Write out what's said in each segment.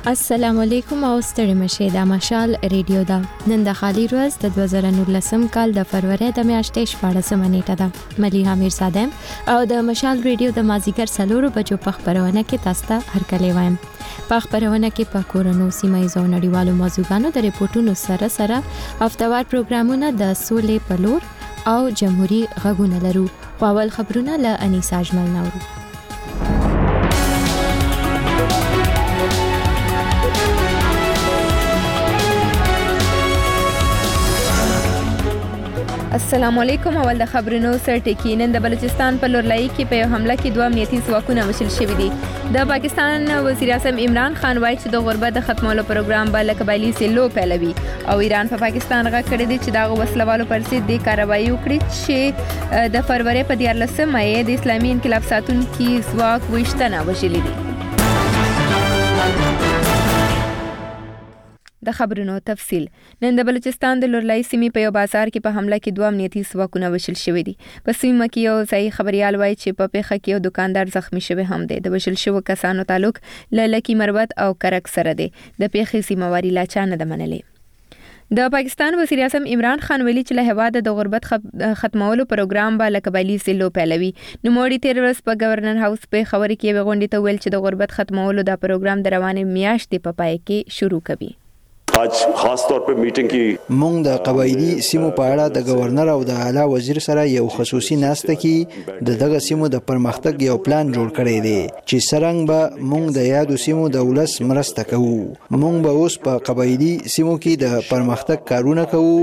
السلام علیکم او ستړي مشه د مشال ریډیو دا نن د خالی ورځ د 2019 کال د فروری د میاشتې 14 نیټه ده مليها میرزادم او د مشال ریډیو د مازیګر سلورو بجو په خبرونه کې تاسو ته هرکلی وایم په خبرونه کې په کورونو سیمایزو نړیوالو موضوعاتو د ریپورتونو سره هفتوار پروګرامونه د سولې په لور او جمهوریت غږونه لرو اول خبرونه له انیسا اجمل نورو السلام علیکم اول د خبرونو سرټکی نن د بلوچستان په لورلای کې په حمله کې دوه امنیتي ځواکونه وشل شوې دي د پاکستان وزیر اعظم عمران خان وایي چې د غربت د ختمولو پروګرام به قبایلی سلو پیلوي او ایران په پاکستان غږ کړی دی چې دا وسلوالو پر ضد د کاروایی وکړي چې د فروری په 14 مې د اسلامي انقلاب ساتونکو ځواک وشتنه وشلې دي د خبرونو تفصیل نن د بلوچستان د لورلای سیمې په یو بازار کې په حمله کې دوه امنیتي ځواکونه وشل شوې دي په سیمه کې یو ځای خبريال وایي چې په پیښه کې یو دکاندار زخمی شوی هم دی د وشل شوو کسانو تعلق لکی مروت او کرک سره دی د پیښې سیمواري لا چا نه منلې د پاکستان وزیر اعظم عمران خان ویلي چې له هواد د غربت ختمولو پروګرام به قبایلی سلو پیلوي نو موړي تیرورس په گورنر هاوس په خبرې کې غونډې ته ویل چې د غربت ختمولو دا پروګرام د روانې میاشتې په پای کې شروع کوي आज खास तौर पे मीटिंग की مونږ د قبایلی سیمو په اړه د گورنر او د اعلی وزیر سره یو خصوصي ناسته کې د دغه سیمو د پرمختګ یو پلان جوړ کړی دی چې څنګه به مونږ د یادو سیمو د ولس مرسته کوو مونږ به اوس په قبایلی سیمو کې د پرمختګ کارونه کوو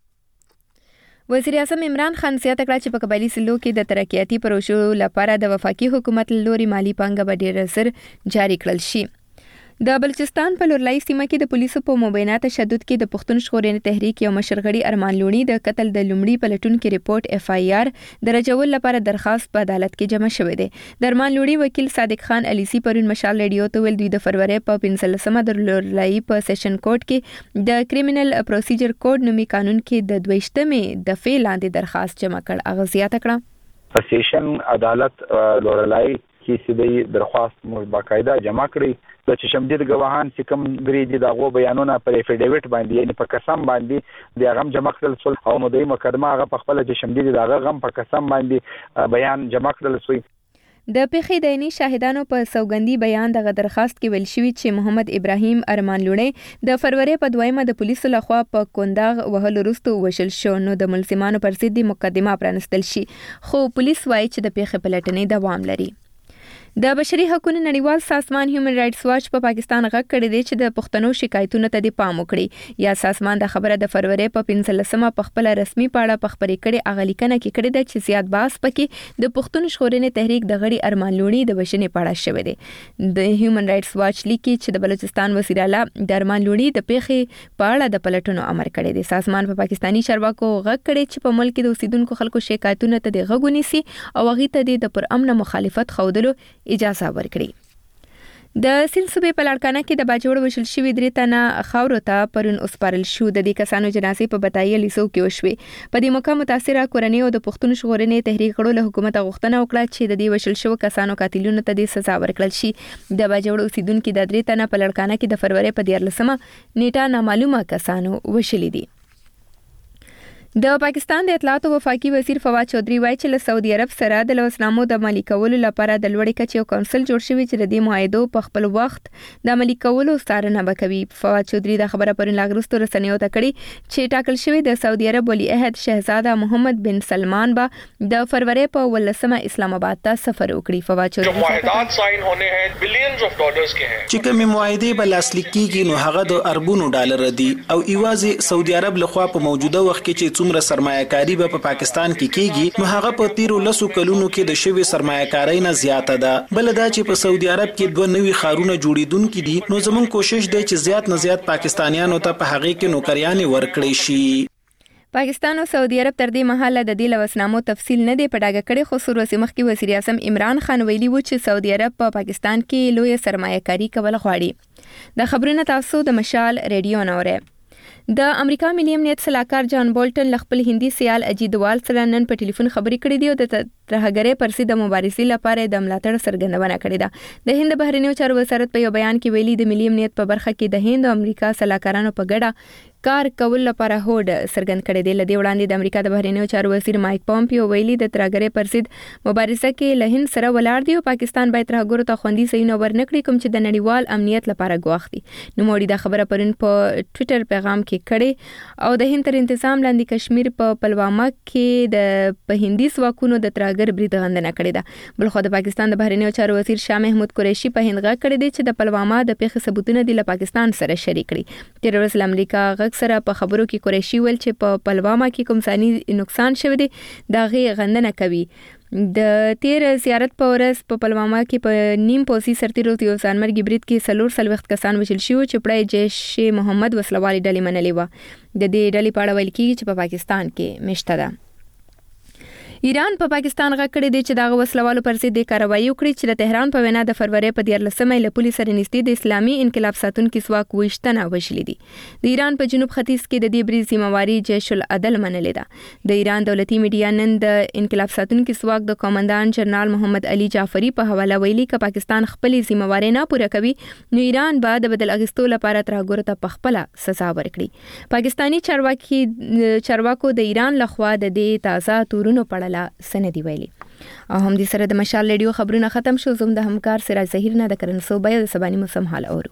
وزیر اعظم عمران خان زیاته کړه چې په قبایلی سلو کې د ترقیاتي پروژو لپاره د وفاقي حکومت لوري مالی پانګه به ډیر زر جاری کړل شي د بلوچستان په لورلای سیمه کې د پولیسو په مبینه تشدد کې د پښتون ژغورنې تحریک یو مشرغړي ارمان لونی د قتل د لومړي پلټون کې ریپورت اف ای آر درجول لپاره درخواست په عدالت کې جمع شوې ده د ارمان لونی وکیل صادق خان الیسی پرون مشال ریډیو ته ویل دوی د فروری په 15مه د لورلای په سیشن کورټ کې د کریمینل پروسیجر کوډ نومي قانون کې د 22مې دفعې لاندې درخواست جمع کړ اغه زیاته کړه په سیشن عدالت لورلای کې سیدی درخواست مو باقاعده جمع کړی د چشمدید گواهان چې کوم درې دي دغه بیانونه پر افیډیویټ باندې یعنی په قسم باندې د غم جمع کړل سول او مدعي مقدمه هغه په خپل چشمدید دغه غم په قسم باندې بیان جمع کړل سوی د پیښې د عیني شاهدانو په سوګندي بیان دغه درخواست کې ویل شوی چې محمد ابراهیم ارمان لونی د فروری په 2مه د پولیسو لخوا په کونداغ وهلو وروسته وشل شو نو د ملزمانو پر ضد مقدمه پرانستل شي خو پولیس وایي چې د پیښې پلټنې دوام لري د بشري حقوقو نړیوال سازمان هیومن رائټس واچ په پاکستان غږ کړی دی چې د پښتنو شکایتونو ته د پام وکړي یا سازمان د خبره د فروری په 15مه په خپل رسمي پاړه په خبرې کړي اغلیکنه کې کړی دی چې زیات باس پکې د پښتون ژغورنې تحریک د غړي ارمان لونی د بشنې پاړه شوی دی د هیومن رائټس واچ لیکي چې د بلوچستان وزیر اعلی د ارمان لونی د پیښې پاړه د پلټنو امر کړی دی سازمان په پاکستانی چارواکو غږ کړی چې په ملک کې د اوسیدونکو خلکو شکایتونو ته د غوږ ونیسي او هغه ته د پرامن مخالفت خودلو اجازه ورکړي د سیند صوبې په لاړکانه کې د باجوړ وشل شوی درې تنه خاورو ته پرون اوسپارل شو د دې کسانو جنازې په بتایي لیسو کې وشوي په دې موقع متاثره کورنۍ او د پښتون ژغورنې تحریک غړو له حکومت غوښتنه وکړه چې د دې وشل شو کسانو قاتلونو ته د سزا ورکړل شي د باجوړ اوسیدونکو د درې تنه په لاړکانه کې د فروری په 14مه نیټه نامعلومه کسانو وشلې دي د پاکستان د اطلاعات او وفاقي وزیر فواد چودھری وایي چې له سعودي عرب سره د لوسنامو د عملي کولو لپاره د لوړې کچې یو کونسل جوړ شوی چې د دې معاهدو په خپل وخت د عملي کولو څارنه وکوي فواد چودھری د خبره پرون لاګرستو رسنیو ته کړي چې ټاکل شوی د سعودي عرب ولی عہد شهزاده محمد بن سلمان به د فروری په 18مه اسلام آباد ته سفر وکړي فواد چودھری معاهدات ساين होने हैं बिलियंस ऑफ डॉलर्स के हैं چې کومه معاهده بل لاسلیک کیږي نو هغه د اربونو ډالر دي او ایوازي سعودي عرب لخوا په موجوده وخت کې چې څومره سرمایه‌کاري په پاکستان کې کیږي نو هغه په 13 کلونو کې د شوی سرمایه‌کاري نه زیاته ده بل دا چې په سعودي عرب کې دوه نوي خارونه جوړیدونکو دي نو زمون کوشش دی چې زیات نه زیات پاکستانیانو ته په هغه کې نوکریانې ورکړي شي پاکستان او سعودي عرب تر دې مهاله د دې لوسنامو تفصیل نه دی پټاګه کړي خو سروسي مخکې وزیر اعظم عمران خان ویلي و چې سعودي عرب په پاکستان کې لوی سرمایه‌کاري کول غواړي د خبرونو تاسو د مشال ریډیو نوره د امریکا ملي امنیت صلاحکار جان بولټن خپل هندي سیال اجیت دوال سره نن په ټلیفون خبرې کړې دي او د ترهګرۍ پر ضد د مبارزې لپاره د ملاتړ څرګندونه کړې ده. د هند بهرنیو چارو وزارت په یو بیان کې ویلي د ملي امنیت په برخه کې د هند او امریکا صلاحکارانو په ګډه کار کول لپاره هوډ څرګند کړی دی. لدې وړاندې د امریکا د بهرنیو چارو وزیر مایک پومپیو ویلي د ترهګرۍ پر ضد مبارزه کې له هند سره ولاړ دی او پاکستان باید ترهګرو ته خوندي ځایونه ورنکړي کوم چې د نړیوال امنیت لپاره ګواښ دي. نوموړي دا خبره پرون په ټوئیټر پیغام کې کړې او د هند تر انتظام لاندې کشمیر په پلوامه کې د په هندي ځواکونو د ترهګر برید غندنه کړې ده. بلخو د پاکستان د بهرنیو چارو وزیر شاه محمود قریشي په هند غږ کړی دی چې د پلوامه د پیښې ثبوتونه د پاکستان سره شریک کړي. تیر ورځ امریکا غږ سره په خبرو کې قریشي ویل چې په پلوامه کې کوم ځاني نقصان شوی دی دا غي غندنه کوي. د تیر زیارت په ورځ په پلوامه کې په نیم پوسي سرتیرو یو ځانمرګي برید کې 4 کسان وژل شوي چې پړای جیش محمد وسلوالي ډلې منلې و. د دې ډلې په اړه ویل کېږي چې په پاکستان کې مشته ده. ایران په پاکستان غږ کړی دی چې دغه وسلوالو پر ضد کاروایی وکړي چې د تهران په وینا د فروری په 14مه له پولیس سره نږدې د اسلامي انقلاب ساتونکو ځواک وښتنه وشلې دي. د ایران په جنوب ختیځ کې د دې برید ذمہواری جیش العدل منلې ده. د ایران دولتي میډیا نن د انقلاب ساتونکو ځواک د کمانډان جنرال محمد علي جعفری په حواله ویلي چې پاکستان خپل ذمہواری نه پوره کوي نو ایران به د بدل اغستو لپاره ترهګرو ته خپل سزا ورکړي. پاکستانی چارواکو د ایران لخوا د دې تازه تورونو په سندي ویلي. او هم دې سره د مشال ریډیو خبرونه ختم شو. زم د همکار سراج ظهیر نه د کرن صوبې د سباني موسم حال اورو.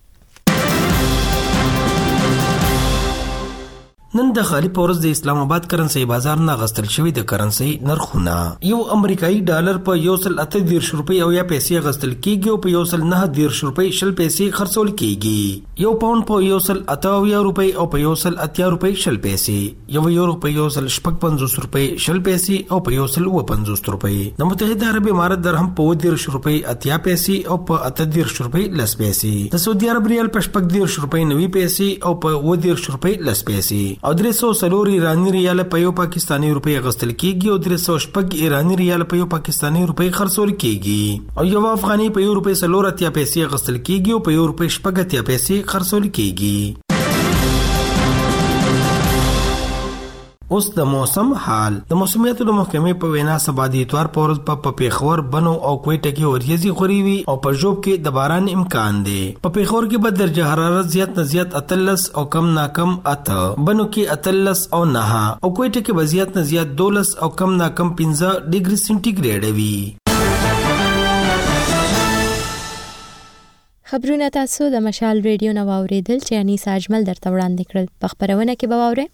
نن د خالي پورز د اسلام آباد کرنسي بازار نه غستل شوی د کرنسي نرخونه یو امریکایي ډالر په 1.38 روپۍ او یا پیسې غستل کیږي او په 1.9 روپۍ شل پیسې خرڅول کیږي. یو پاوند په 1.88 روپۍ او په 1.80 روپۍ شل پیسې. یو یورو په 1.55 روپۍ شل پیسې او په 1.50 روپۍ. د متحده عرب امارات درهم په 10 روپۍ 80 پیسې او په 80 روپۍ 10 پیسې. د سعودي عرب ریال په 10 روپۍ 90 پیسې او په 10 روپۍ 10 پیسې. او 304 ایرانی ریال په یو پاکستانی روپۍ غستل کیږي او 306 ایرانی ریال په یو پاکستانی روپۍ خرڅول کیږي. او یو افغاني په یو روپۍ 4 پیسې غستل کیږي او په یو روپۍ 8 پیسې خرڅول کیږي. اوس د موسم حال. د موسمیاتو د محکمې په وینا سبا د اتوار په ورځ په پیښور بنو او کوټه کې وریځي خوري وي او په جوب کې د باران امکان دی. په پیښور کې به درجه حرارت زیات نه زیات 13 او کم نه کم 8، بنو کې 13 او 9 او کوټه کې به زیات نه زیات 12 او کم نه کم 15 ډیګري سنټیګریډ وي. خبرونه تاسو د مشال ریډیو نو اوریدل چې انیس اجمل درته وړاندې کړل. په خبرونه کې به واورئ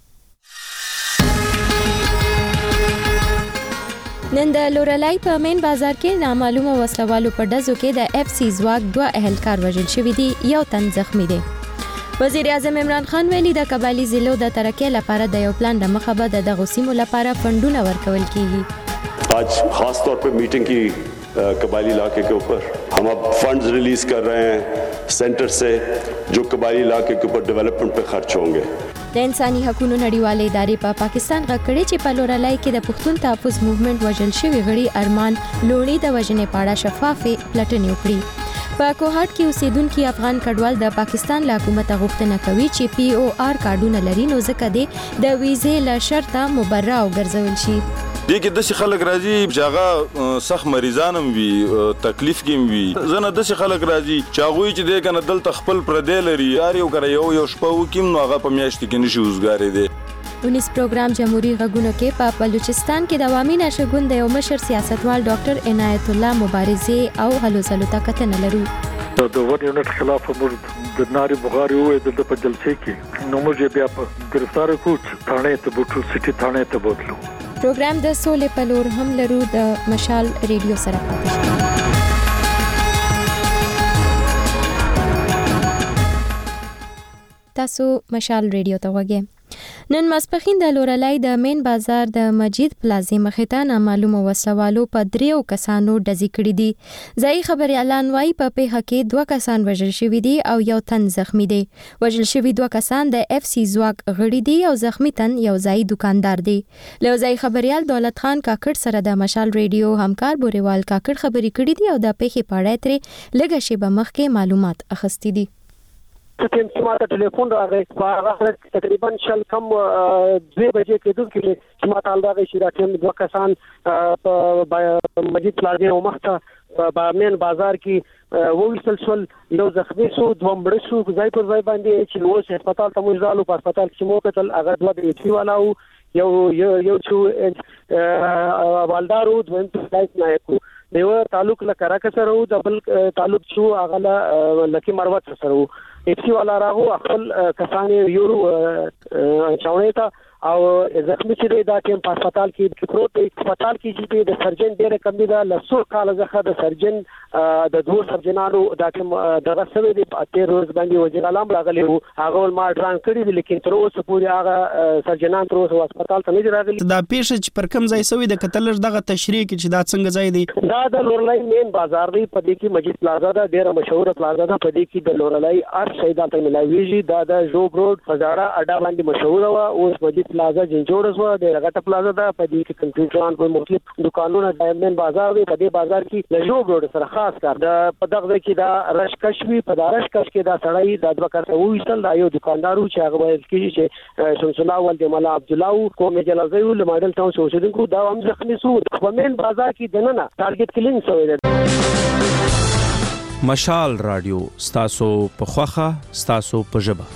نن د لورلای په مین بازار کې نامعلومه وسلوالو په ډزو کې د اف سی ځواک 2 اهلکار وژل شوي دي، یو تن زخمی دی. وزیر اعظم عمران خان ویلي د قبایلی ضلعو د ترقۍ لپاره د یو پلان د مخه به د دغو سیمو لپاره فنډونه ورکول کیږي. आज खास तौर पे मीटिंग की कबायली इलाके के ऊपर हम अब फंड्स रिलीज कर रहे हैं सेंटर से जो कबायली इलाके के ऊपर डेवलपमेंट पे खर्च होंगे. د انساني حقوقو نړیوالې ادارې په پاکستان غږ کړی چې په لورلای کې د پښتون تحفظ موومېنټ وژل شوی غړي ارمان لوڼي د وژنې په اړه شفافې پلټنې وکړي. په کوهاټ کې اوسیدونکي افغان کډوال د پاکستان له حکومت غوښتنه کوي چې پی او آر کارډونه لري نو ځکه د ویزې له شرطه مبرا او ګرځول شي. دې کې د خلک راځي چې هغه سخت مریضانم وي تکلیف کې وي زنه د خلک راځي چې هغه چې د کنه دلته خپل پردې لري یار یو کړی یو شپه وکیم نو هغه په میاشت کې نشي وزګارې دي. 19 پروګرام جمهوریت غږونو کې په بلوچستان کې د عوامي نشګون د یو مشر سیاستوال ډاکټر عنایت الله مبارزه او هلو ځلو ته کتنه لرو. د ون یونټ خلاف موږ د ناری بغاری وې د په جلسې کې نو موږ بیا په گرفتار کوټ ثانه ته بوتلو سټي ثانه ته بوتلو. پروګرام د سولې په لور هم لرو د مشال ریډیو سره پاتې شئ. تاسو مشال ریډیو ته وګورئ. نن ماسپخین د لورلای د مین بازار د مجید پلازې مخې ته نامعلومه وسلوالو په 3 کسانو ډزې کړې دي. ځایي خبري اعلان وايي په پیښه کې 2 کسان وژل شوي دي او یو تن زخمی دی. وژل شوي 2 کسان د اف سی ځواک غړي دي او زخمی تن یو ځایي دکاندار دی. له ځایي خبريال دولت خان کاکړ سره د مشال ریډیو همکار بوريوال کاکړ خبري کړې دي او د پیښې په اړه ترې لږه شیبه مخکې معلومات اخیستي دي. ټیم چې ماته ټلیفون راغی هغه تقریبا شل کم 2 بجې کېدونکې چې ماته حال راغی چې دا ټیم 2 کسان په مجید پلازا او مخته په امین بازار کې وویشتل شول. یو زخمي شو، 2 مړه شو، ځای پر ځای باندې چې اوس هسپتال ته موږ ځالو. په هسپتال کې مو کتل هغه 2 د ایچ والا او یو شو والدارو، دویم فلایټ نایکو، دیو تعلق له کراکه سره او د بل تعلق شو هغه لکه مروت سره و. ایچ والا راغو خپل کسان یو چاونې ته او زخمی چې دا ټیم په هسپتال کې پروت دی. هسپتال کې چې د سرجن ډېر کم دی، د 100 کال څخه د سرجن د 2 سرجنانو دا ټیم دغه سوي دی. په 13 ورځ باندې وزیر اعظم راغلی وو، هغه ما ډران کړی دی، لیکن تر اوسه پورې هغه سرجنان تر اوسه هسپتال ته نه راغلي. دا پیښه چې پر کوم ځای سوي د کتلر دغه تشریح کې چې دا څنګه ځای دی؟ دا د لورلای مین بازار دی، په دې کې مجید پلازا دا ډېر مشهور پلازا ده. په دې کې د لورلای هر شی دا ته ملاويږي. دا د جوب روډ فزاړه اډا باندې مشهور و. اوس مجید پلازا جوړ شو، د غټه پلازا ده. په دې کې کمپیوټران په مختلف دکانونو دایمن بازار دی. په دې بازار کې د جوب روډ سره خاص کار د په دغه کې دا رشکشوي. په دا رشکش کې دا سړی د 2 کسه وېستل. دا یو دکاندارو چې هغه ویل کېږي چې شمس الله ول د مولا عبد الله کومه جلازي ول ماډل ټاون اوسیدونکو دا هم ځخمي سو. په مین بازار کې دننه ټارګټ کلینګ شوی دی. مشال رادیو ستاسو په خوخه ستاسو په ژبه.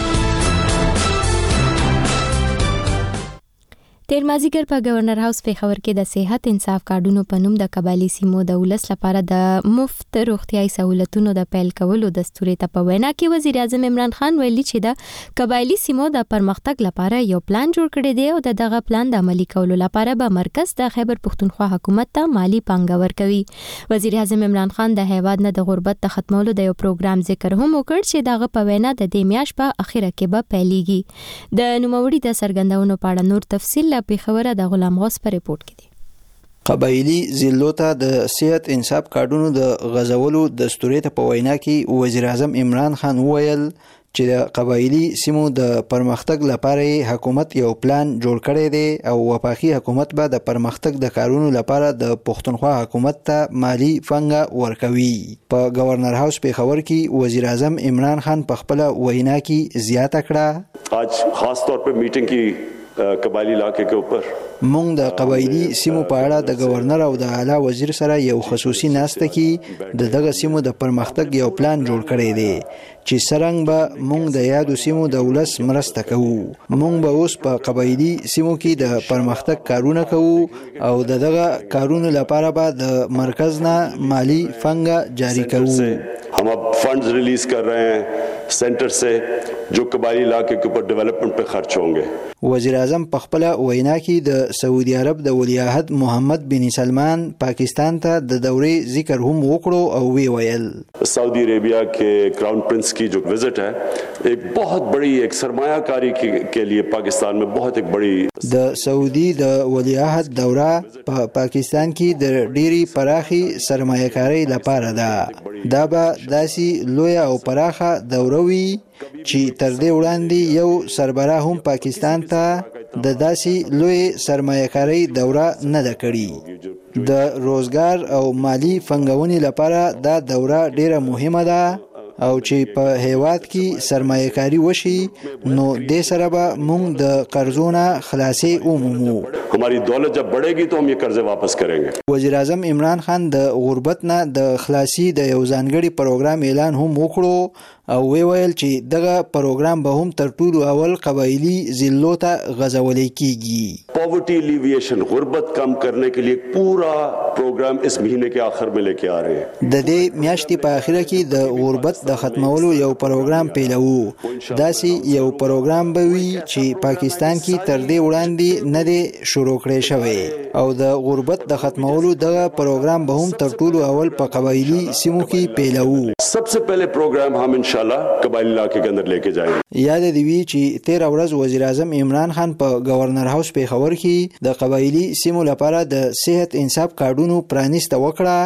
تیر مازیګر په گورنر هاوس پیښور کې د صحت انصاف کارډونو په نوم د قبایلی سیمو د ولس لپاره د مفت روغتيایي سہولتونو د پیل کولو دستور ته په وینا کې وزیر اعظم عمران خان ویلي چې د قبایلی سیمو د پرمختګ لپاره یو پلان جوړ کړی دی او دغه پلان د عملي کولو لپاره به مرکز د خیبر پختونخوا حکومت ته مالی پانګه ورکوي. وزیر اعظم عمران خان د هیواد نه د غربت د ختمولو د یو پروګرام ذکر هم وکړ چې دغه په وینا د دې میاشت په اخیره کې به پیلېږي. د نوموړي د سرګندونو په اړه نور تفصیل پیښوره د غلام غوث په ریپورت کې دی. قبایلی ضلعو ته د صحت انصاف کارډونو د غزولو دستور ته په وینا کې وزیر اعظم عمران خان وویل چې د قبایلی سیمو د پرمختګ لپاره حکومت یو پلان جوړ کړی دی او وفاقي حکومت به د پرمختګ د کارونو لپاره د پښتونخوا حکومت ته مالی پانګه ورکوي. په گورنر هاوس پیښور کې وزیر اعظم عمران خان په خپل وینا کې زیاته کړه आज खास तौर पे मीटिंग की قبایلی علاقے کے اوپر مونږ د قبایلی سیمو په اړه د گورنر او د اعلی وزیر سره یو خصوصي ناسته کې دغه سیمو د پرمختګ یو پلان جوړ کړی دی چې څرنګه به مونږ د یادو سیمو د ولس مرسته کوو. مونږ به اوس په قبایلی سیمو کې د پرمختګ کارونه کوو او دغه کارونو لپاره به د مرکز نه مالی پانګه جاری کوو. हम अब फंड्स रिलीज कर रहे हैं सेंटर से जो कबायली इलाके के ऊपर डेवलपमेंट पे खर्च होंगे. वजीर आजम په خپل وینا کې د سعودي عرب د ولیعهد محمد بن سلمان پاکستان ته د دورې ذکر هم وکړو او وی ویل سعودی عربیہ के क्राउन प्रिंस की जो विजिट है एक बहुत बड़ी एक सरमायाकारी के लिए पाकिस्तान में बहुत एक बड़ी د سعودي د ولیعهد دوره په پاکستان کې د ډيري پراخي سرمایه‌کاري لپاره ده. دا به داسي لوی او پراخه دوره وي چې تر دې وړاندې یو سربراه هم پاکستان ته د داسي لوی سرمایه‌کاري دوره نه ده کړې. د روزګار او مالی فنګونې لپاره دا دوره ډیره مهمه ده او چې په هیواد کې سرمایه‌کاري وشي نو د سره به موږ د قرضونو خلاصي ومومو. हमारी दौलत जब बढ़ेगी तो हम ये कर्जे वापस करेंगे. وزیر اعظم عمران خان د غربت نه د خلاصي د یو ځانګړي پروګرام اعلان هم وکړو او ویل چې دغه پروګرام به هم تر ټولو اول قبایلی ضلعو ته غځول کیږي. पॉवर्टी एलिविएशन غربت कम करने के लिए पूरा प्रोग्राम इस महीने के आखिर में लेके आ रहे हैं. د دې میاشتې په اخیره کې د غربت د ختمولو یو پروګرام پیلوو. داسې یو پروګرام به وي چې پاکستان کې تر دې وړاندې نه دی شروع کړی شوی او د غربت د ختمولو دغه پروګرام به هم تر ټولو اول په قبایلی سیمو کې پیلوو. सबसे पहले प्रोग्राम हम इंशाल्लाह कबायली इलाके के अंदर लेके जाएंगे. یاد دی وی چې 13 ورځ وزیر اعظم عمران خان په گورنر هاوس پیښور کې د قبایلی سیمو لپاره د صحت انصاف کارډونو پرانیسته وکړه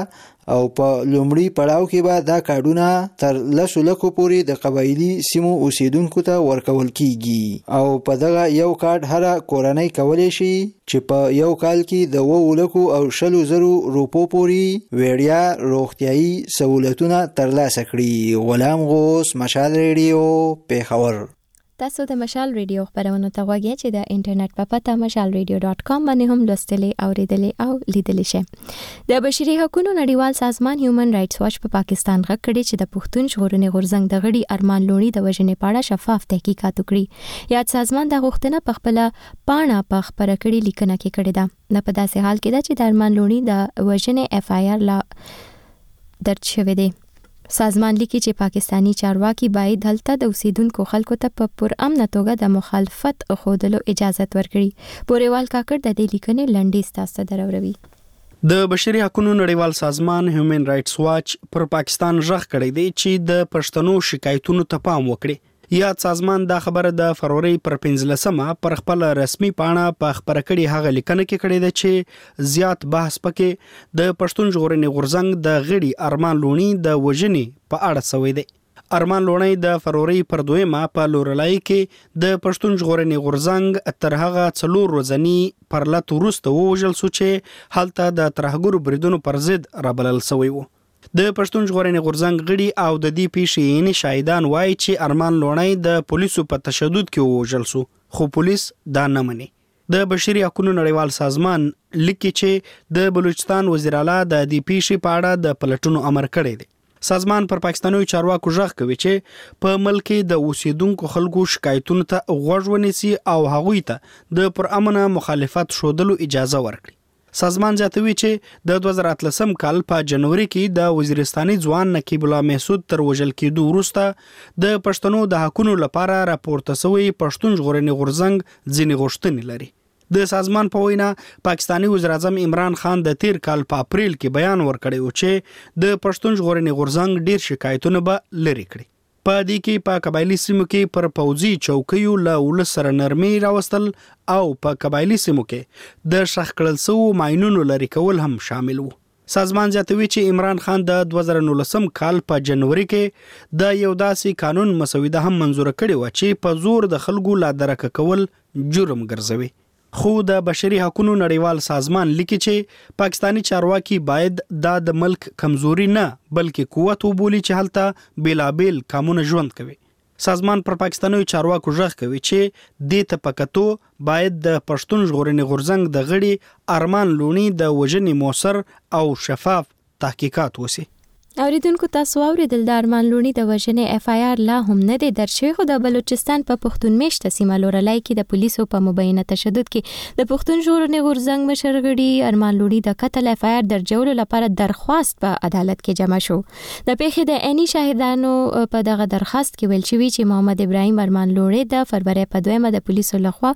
او په لومړي پړاو کې به دا کارډونه تر 10 لکو پورې د قبایلی سیمو اوسیدونکو ته ورکول کیږي او په دغه یو کارت هر کورنۍ کولی شي چې په یو کال کې د 2 لکو او 100,000 روپو پورې وړیا روغتيایي سہولتونه ترلاسه کړي. غلام غوث، مشال ریډیو، پیښور. تاسو د مشال ریډیو خبرونه ته غواړئ چې د انټرنیټ په پته mashalradio.com باندې هم لوستلې اوریدلې او لیدلې شئ. د بشري حقوقو نړیوال سازمان هیومن رائټس واچ په پاکستان غږ کړي چې د پښتون ژغورنې غورځنګ د غړي ارمان لونی د وژنې په اړه شفاف تحقیقات وکړي. یاد سازمان د غوښتنه په خپل پاڼه په خبره کړي لیکنه کې کړې ده. نه په داسې حال کې ده چې د ارمان لونی د وژنې FIR لا درج شوی دی. سازمان لیکي چې پاکستانی چارواکي باید دلته د اوسیدونکو خلکو ته په پرامن توګه د مخالفت خودلو اجازه ورکړي. پوریوال کاکړ د دې لیکنې لنډیز تاسو دروروي. د بشري حقوقو نړیوال سازمان هیومن رائټس واچ پر پاکستان ژغ کړی دی چې د پښتنو شکایتونو ته پام وکړي. یاد سازمان دا خبره د فروری پر 15مه پر خپل رسمي پاڼه په خبره کړي هغه لیکنه کې کړي ده چې زیات بحث پکې د پښتون ژغورنې غورځنګ د غړي ارمان لونی د وژنې په اړه شوی دی. ارمان لونی د فروری پر 2مه په لورلای کې د پښتون ژغورنې غورځنګ تر هغه 4 ورځنی پرلط وروسته ووژل شو چې هلته د ترهګرو بریدونو پر ضد رابلل شوی و. د پښتون ژغورنې غورځنګ غړي او د دې پیښې یې شاهدان وایي چې ارمان لونی د پولیسو په تشدد کې ووژل شو، خو پولیس دا نه مني. د بشري حقوقو نړیوال سازمان لیکي چې د بلوچستان وزیر اعلی د دې پیښې په اړه د پلټونو امر کړی دی. سازمان پر پاکستاني چارواکو ژغ کوي چې په ملک د اوسیدونکو خلکو شکایتونو ته غوږ ونیسي او هغوی ته د پرامنه مخالفت ښودلو اجازه ورکړي. سازمان زیاتوي چې د 2013 کال په جنوري کې د وزیرستاني ځوان نقیب الله محسود تر وژل کېدو وروسته د پښتنو د حقوقو لپاره راپورته شوی پښتون ژغورنې غورځنګ ځینې غوښتنې لري. د سازمان په وینا پاکستانی وزیر اعظم عمران خان د تیر کال په اپریل کې بیان ورکړی و چې د پښتون ژغورنې غورځنګ ډیر شکایتونه به لري کړي. په دې کې په قبایلی سیمو کې پر پوځي چوکیو له ولس سره نرمي راوستل او په قبایلی سیمو کې د شخ کړل سو ماینونو لري کول هم شامل وو. سازمان زیاتوي چې عمران خان د 2019 کال په جنوري کې د یو داسې قانون مسوده هم منزور کړی و چې په زور د خلکو لا درک کول جرم ګرځوي. خو د بشري حقوقو نړیوال سازمان لیکي چې پاکستانی چارواکي باید د ملک کمزوري نه بلکې قوت وبولي چې هلته بیلابیل قانون ژوند کوي. سازمان پر پاکستاني چارواکو ژغ کوي چې د تپکتو باید د پښتون ژغورنې غورځنګ د غړي ارمان لونی د وژنې موثر او شفاف تحقیقات وسی. اوریدونکو تاسو اوریدل د ارمان لونی د وژنې FIR لا هم نه دی درج شوی، خو د بلوچستان په پښتون میشته سیمه لورلای کې د پولیسو په مبینه تشدد کې د پښتون ژغورنې غورځنګ مشر غړي ارمان لونی د قتل FIR درجولو لپاره درخواست په عدالت کې جمع شو. د پیښې د عیني شاهدانو په دغه درخواست کې ویل شوی چې محمد ابراهیم ارمان لونی د فروری په 2مه د پولیسو لخوا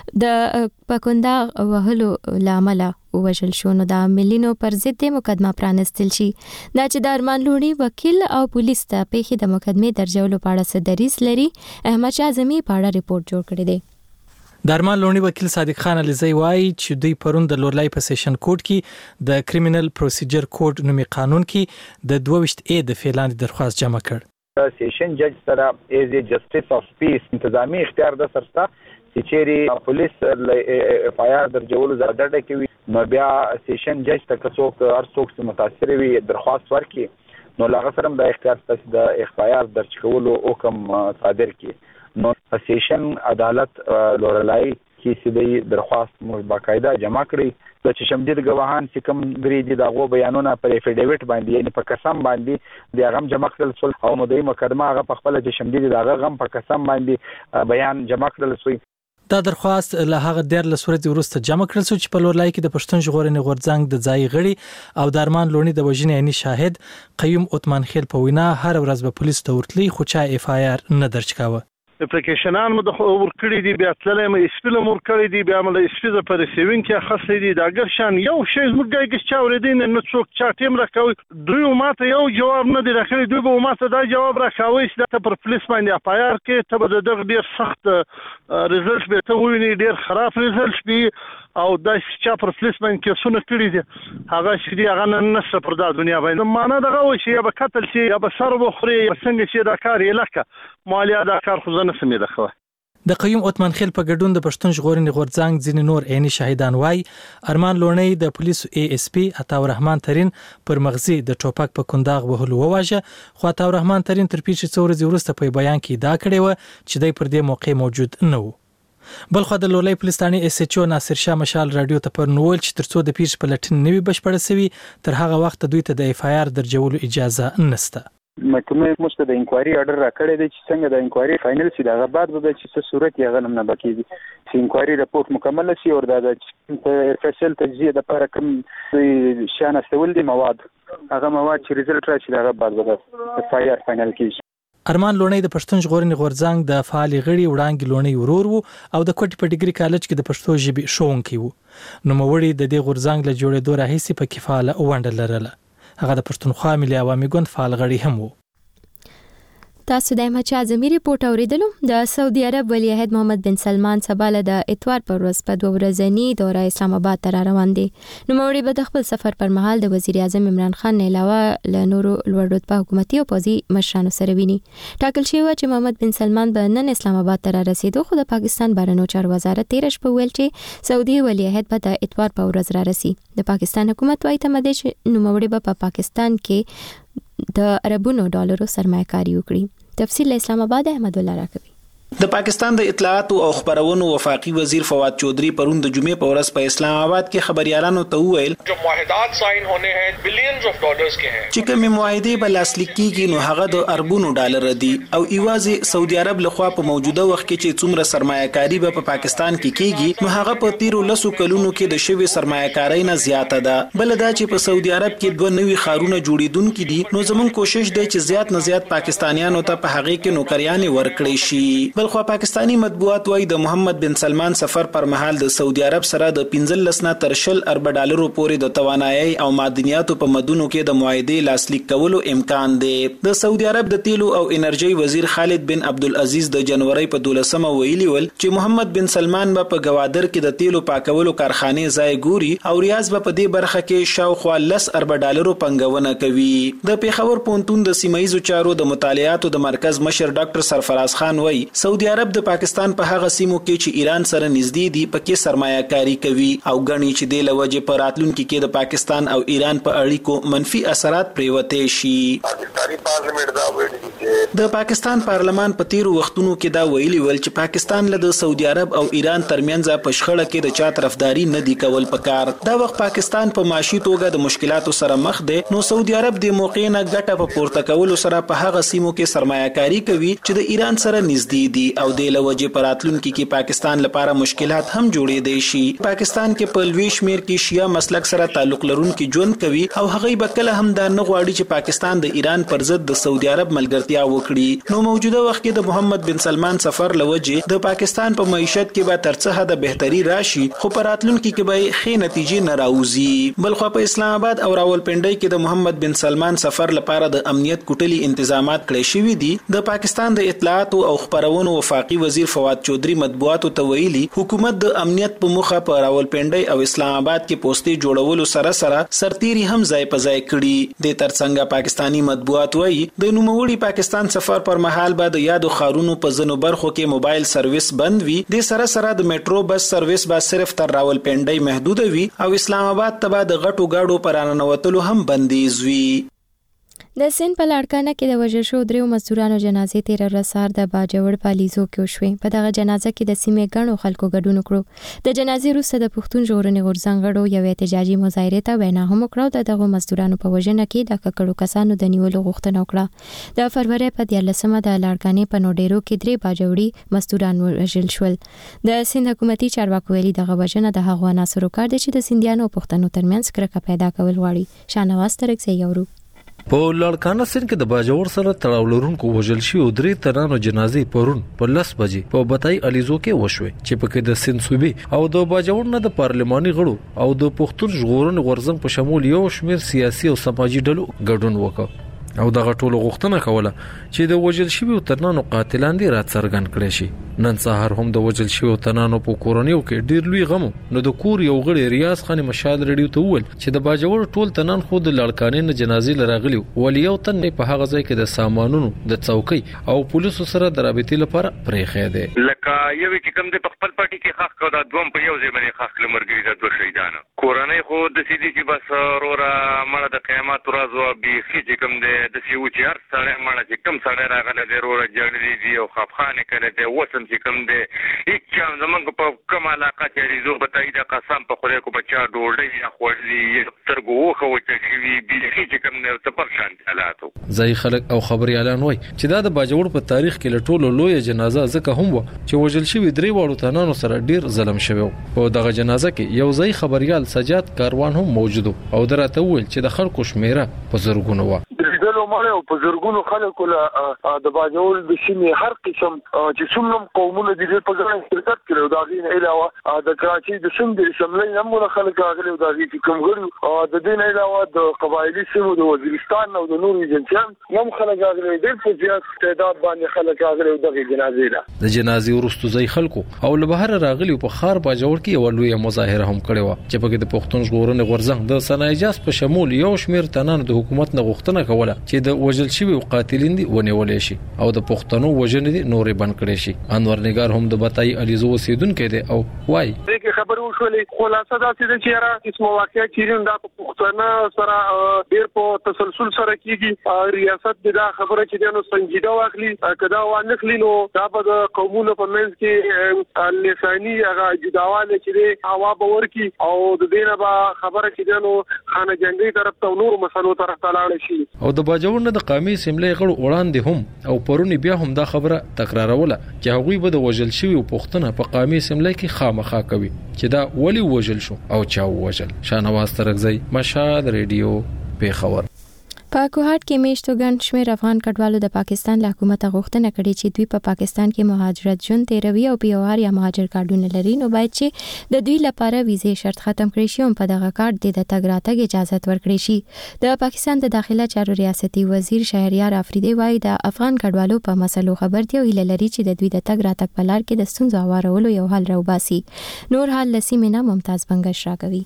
د پکوندا وهلو لامل وژل شو، نو د عاملینو پر ضد مقدمه پرانستل شي. دا چې د ارمان لونی وکیل او پولیس ته پیښې د مقدمې درجولو په اړه څه دریځ لري، احمد شاه اعظمي په اړه ریپورت جوړ کړی دی. د ارمان لونی وکیل صادق خان علیزی وایي چې دوی پرون د لورلای په سیشن کورټ کې د کریمینل پروسیجر کوډ نومي قانون کې د 22A د فعلان درخواست جمع کړ. سیشن جج سره ایز جسټس اف پیس انتظامی اختیار د سرستا چې چیرې پولیس FIR درجولو زړه کوي، نو بیا سیشن جج ته څوک هر څوک چې متاثر وي درخواست ورکړي، نو لاغه سره د اختیار ست د FIR درج کولو حکم صادر کړي. نو سیشن عدالت لورلای کې سیدی درخواست مو باقاعده جمع کړي د چشمدید گواهان چې کوم درې دي دغه بیانونه پر افیډیویټ باندې یعنی په قسم باندې د غم جمع کړل سول او مدعي مقدمه هغه په خپل چشمدید دغه غم په قسم باندې بیان جمع کړل سوی. دا درخواست له هغه ډېر لسورتي ورسته جمع کړل شو چې په لورلای کې د پښتون ژغورنې غورځنګ د ځای غړي او د ارمان لونی د وژنې عیني شاهد قیوم عثمان خیل په وینا هر ورځ به پولیس ته ورتلی خو چا FIR نه درج کاوه. اپلیکیشنان مو د ورکړي دي بیا تللې مې اسپیل مو ورکړي دي بیا مله اسپیل پر ریسیوینګ کې خاصې دي دا ګر شان یو شی زموږ ګټ چا ورېدین نو څوک چا ټیم راکوي دوی ماته یو جواب نه دی راکړي دوی به ماته دا جواب راکوي چې دا پر پولیس باندې اپایر کې ته به د ډېر سخت ریزلټ به ته ویني ډېر خراب ریزلټ به او دا چې پر پولیس باندې کې څونه کړی دي هغه چې دی هغه نه نشه پر دا دنیا باندې معنا دغه و چې یا به قتل شي یا به سر بخوري څنګه چې دا کار یې لکه مالیا دا کار خو نه سمې ده خو د قیوم عثمان خیل په ګډون د پښتون ژغورنې غورځنګ ځینې نور عیني شاهدان وای ارمان لونی د پولیسو ASP عطا الرحمن ترين پر مغزي د ټوپک په کنداغ وهلو وواژه خو عطا الرحمن ترين تر پیښې څو ورځې وروسته په بیان کې دا کړی و چې د پر دې موقع موجود نه و بلخو د لولای پولیس ثاني SHO ناصر شاه مشال رادیو ته پر نوول چې ترڅو د پیښې په لټون نوي بشپړه سوي تر هغه وخت دوی ته د FIR درجولو اجازه نشته محکمه مشته د انکوایري آرډر راکړی دی چې څنګه د انکوایري فائنل شي دا غباد به چې څه صورت یې غنم نه بکیږي چې انکوایري رپورت مکمل شي او دا د FSL تجزیه د لپاره کوم شان استول دي مواد هغه مواد چې ریزلټ راشي دا غباد به FIR فائنل کیږي ارمان لونی د پښتون ژغورنې غورځنګ د فعال غړي وړاندې لونی ورور وو او د کوټي په ډیګري کالج کې د پښتو ژبې ښوونکی وو نو موري د دې غورځنګ له جوړېدو راهیسې په کفاله ونډه لرله هغه د پښتونخوا ملي عوامي ګوند فعال غړي هم وو تاسو د احمد شاه اعظمي ریپورت اوریدلو د سعودي عرب ولی عهد محمد بن سلمان سباله د اتوار پر ورځ په 2 ورځنی دوره اسلام آباد ته روان دي نو موري به د خپل سفر پر مهال د وزیر اعظم عمران خان نه علاوه له نورو لوړ رتبه حکومتي او پوځي مشرانو سره ویني ټاکل شوی چې محمد بن سلمان به نن اسلام آباد ته رسیدو خو د پاکستان بهرنیو چارو وزارت تیرش په ویل چې سعودي ولی عهد به د اتوار په ورځ را رسي د پاکستان حکومت وايي ته مده چې نو موري به په پاکستان کې د عربونو ډالرو سرمایه‌کاري وکړي تفصیل اسلام آباد احمد الله راکوي د پاکستان د اطلاعات او خبرونو وفاقي وزیر فواد چودھری پرون د جمعې په ورځ په اسلام آباد کې خبريالانو ته وویل جو معاهدات ساين होने हैं بليونز اف ډالرز کې ہیں چې کوم معاهده به لاسلیک کیږي نو هغه د اربونو ډالر دي او ایوازي سعودي عرب لخوا په موجوده وخت کې چې څومره سرمایه‌کاري به په پاکستان کې کیږي نو هغه په 13 کلونو کې د شوی سرمایه‌کاري نه زیاته ده بل دا چې په سعودي عرب کې دوه نوي خارونه جوړیدونکو دي نو زمون کوشش دی چې زیات نه زیات پاکستانیانو ته په هغه کې نوکریانې ورکړي شي بلخو پاکستانی مطبوعات وايي د محمد بن سلمان سفر پر مهال د سعودي عرب سره د 15 نه تر 10 ارب ډالرو پورې د توانایي او معدنیاتو په مدونو کې د معاهده لاسلیک کولو امکان دی د سعودي عرب د تیلو او انرژي وزیر خالد بن عبدالعزيز د جنوري په 12 ویلي ول چې محمد بن سلمان په گوادر کې د تیلو پاکولو کارخانه ځای ګوري او ریاض په دې برخه کې شاوخوا 10 ارب ډالرو پنګونه کوي د پیښور پونتون د سیمایي چارو د مطالعاتو د مرکز مشر ډاکټر سرفراز خان وایي سعودي عرب د پاکستان په هغه سیمو کې چې ایران سره نږدې دي پکې سرمایه‌کاري کوي او غني چې د لوجه پر راتلونکو کې د پاکستان او ایران په اړیکو منفي اثرات پریوته شي د پاکستان پارلمان په تیرو وختونو کې دا ویلي ول چې پاکستان له د سعودي عرب او ایران ترمنځ په شخړه کې د چا طرفداري نه دی کول پکار دا وخت پاکستان په معاشي توګه د مشکلاتو سره مخ دی نو سعودي عرب د موقع نه ګټه په پورته کولو سره په هغه سیمو کې سرمایه‌کاري کوي چې د ایران سره نږدې دي او د لوجه پراتلونکو کې پاکستان لپاره مشکلات هم جوړې دي شي پاکستان کې په لوی شمیر کې شیعه مسلک سره تعلق لرونکي ژوند کوي او هغه به کله هم دا نه غواړي چې پاکستان د ایران پر ضد د سعودي عرب ملګرتیا وکړي نو موجوده وخت کې د محمد بن سلمان سفر لوجه د پاکستان په معیشت کې به ترڅه حد بهتري راشي خو پراتلونکو کې به ښې نتیجې نه راوځي بلخو په اسلام آباد او راولپنډي کې د محمد بن سلمان سفر لپاره د امنیت کوټلي تنظیمات کړی شوی دي د پاکستان د اطلاعات او خبرونو وفاقي وزیر فواد چودھری مطبوعاتو ته ویلي حکومت د امنیت په مخه په راولپنډي او اسلام آباد کې پوسټي جوړولو سره سرتيري هم ځای په ځای کړي د ترڅنګ پاکستانی مطبوعات وایي د نوموړي پاکستان سفر پر مهال بعد یادو خارونو په ځنو برخو کې موبایل سرویس بند وي د سره د میټرو بس سرویس به صرف تر راولپنډي محدود وي او اسلام آباد ته به د غټو گاډو پراننوتلو هم بندیز وي د سین په لاړکانه کې د وژل شو دریو مزدورانو جنازې تیر ورځ سهار د باجوړ په لیزو کې وشوې په دغه جنازه کې د سیمې ګڼو خلکو ګډون وکړو د جنازې وروسته د پښتون ژغورنې غورځنګ غړو یو احتجاجي مظاهره ته وینا هم وکړه د دغه مزدورانو په وژنه کې د ککړو کسانو د نیولو غوښتنه وکړه د فروری په 14مه د لاړکانې په نوډیرو کې درې باجوړي مزدوران وژل شول د سین حکومتي چارواکو ویلي دغه وژنه د هغو عناصرو کار دی چې د سیندیانو پښتنو ترمنځ کرکه پیدا کول غواړي شانواز ترک سي یورو په لړکانه سند کې د باجوړ سره تړاو لرونکو وژل شوی 3 تنانو جنازې پرون په 10 بجې په بتای الیزو کې وشوي چې پکې د سند صوبې او د باجوړ نه د پارلماني غړو او د پښتون ژغورنې غورځنګ په شمول یو شمېر سیاسي او سماجی ډلو ګډون وکړ او دغه ټولو غوښتنه کوله چې د وژل شویو ترنانو قاتلان دي راڅرګند کړي شي. نن سهار هم د وژل شویو ترنانو په کورنیو کې ډیر لوی غم نو د کور یو غړي ریاض خان مشال رډیو ته وویل چې د باجوړ ټول ترنان خو د لړکانې نه جنازې لراغلی ولې یو تن په هغه ځای کې د سامانونو د څوکۍ او پولیسو سره د رابطې لپاره پرېښی دی. لکه یو چې کوم د خپل پارټي کې خاص کو دا دوم په یو ځای باندې خاص لمرګي د دوه شهیدانو کورنۍ خو د سیدی چې بس رورا مړه د قیامت ورځ او بي چې کوم د سیو چې هر سره مړه چې کوم سره راغله د رورا جړلې دی او خفخانه کړي دی وسم چې کوم دی هیڅ زمونږ په کوم علاقه کې ریزو بتای د قسم په خوري کو بچا ډوړې یا خورلي ترګو خو چې وی بي چې کوم نه تپر شان حالاتو ځای خلک او خبري اعلان وای چې دا د باجوړ په تاریخ کې لټولو لوی جنازه ځکه هم و چې وژل شوی 3 واړو تنانو سره ډیر ظلم شوی او دغه جنازه کې یو ځای خبريال سجاد کاروان هم موجود او درته ویل چې د خلکو شمیره په زرګونو و دلو مړ او په زرګونو خلکو له د باجوړ د شینې هر قسم چې څومره قومونه دي په ځای شرکت کړو دا غین علاوه د کراچي د سندري سملې نمونه خلک راغلي او دا چې کوم غړي د دین علاوه د قبایلی سیمو د وزیرستان او د نورو ایجنسیان هم خلک راغلي ډېر په زیات تعداد باندې خلک راغلي او د جنازې ده د جنازې ورستو ځای خلکو او له بهر راغلي په خار باجوړ کې یو لوی مظاهره هم کړې و چې پکې د پښتون ژغورنې غورځنګ د سنایجاز په شمول یو شمېر تنانو د حکومت نه غوښتنه کوله چې د وژل شوی قاتلین دي ونیول شي او د پښتنو وژنې دي نورې بند کړي شي. انور نگار هم د بتای الیزو اوسیدونکو دی او وای دغه خبر وشولې خلاصه دا چې را اسمه واقعیا چیرین دا پښتنه سره ډیر په تسلسل سره کیږي ریاست دا خبره چې دنو سنجیده واخلي کدا وانه خلینو دا په قومونو په منځ کې لسانی هغه جداواله چې هوا باور کی او د دینه با خبره چې دنو خانه جنگي طرف ته نور مسلو طرف ته لاړ شي او د باجوړ نه د قومي سیملې غړو وړاندې هم او پرونی بیا هم دا خبره تکراروله چې هغوی به د وژل شوی پښتنه په قومي سیملې کې خامخا کوي چې دا ولی وژل شو او چا وژل. شانواز ترغزی مشال ریډیو پیښور. په کوهاټ کې میشتو ګڼ شمېر افغان کډوالو د پاکستان له حکومت غوښتنه کړې چې دوی په پاکستان کې مهاجرت ژوند تیروي او پیوار یا مهاجر کارډونه لري نو باید چې د دوی لپاره ویزې شرط ختم کړي شي او په دغه کارت د تګ راتګ اجازه ورکړي شي. د پاکستان د داخله چارو ریاستي وزیر شهریار افریدی وايي د افغان کډوالو په مسلو خبر دی او هیله لري چې د دوی د تګ راتګ په لار کې د ستونزو هوارولو یو حل راوباسي. نور حال لسیمه ممتاز بنگش راکوي.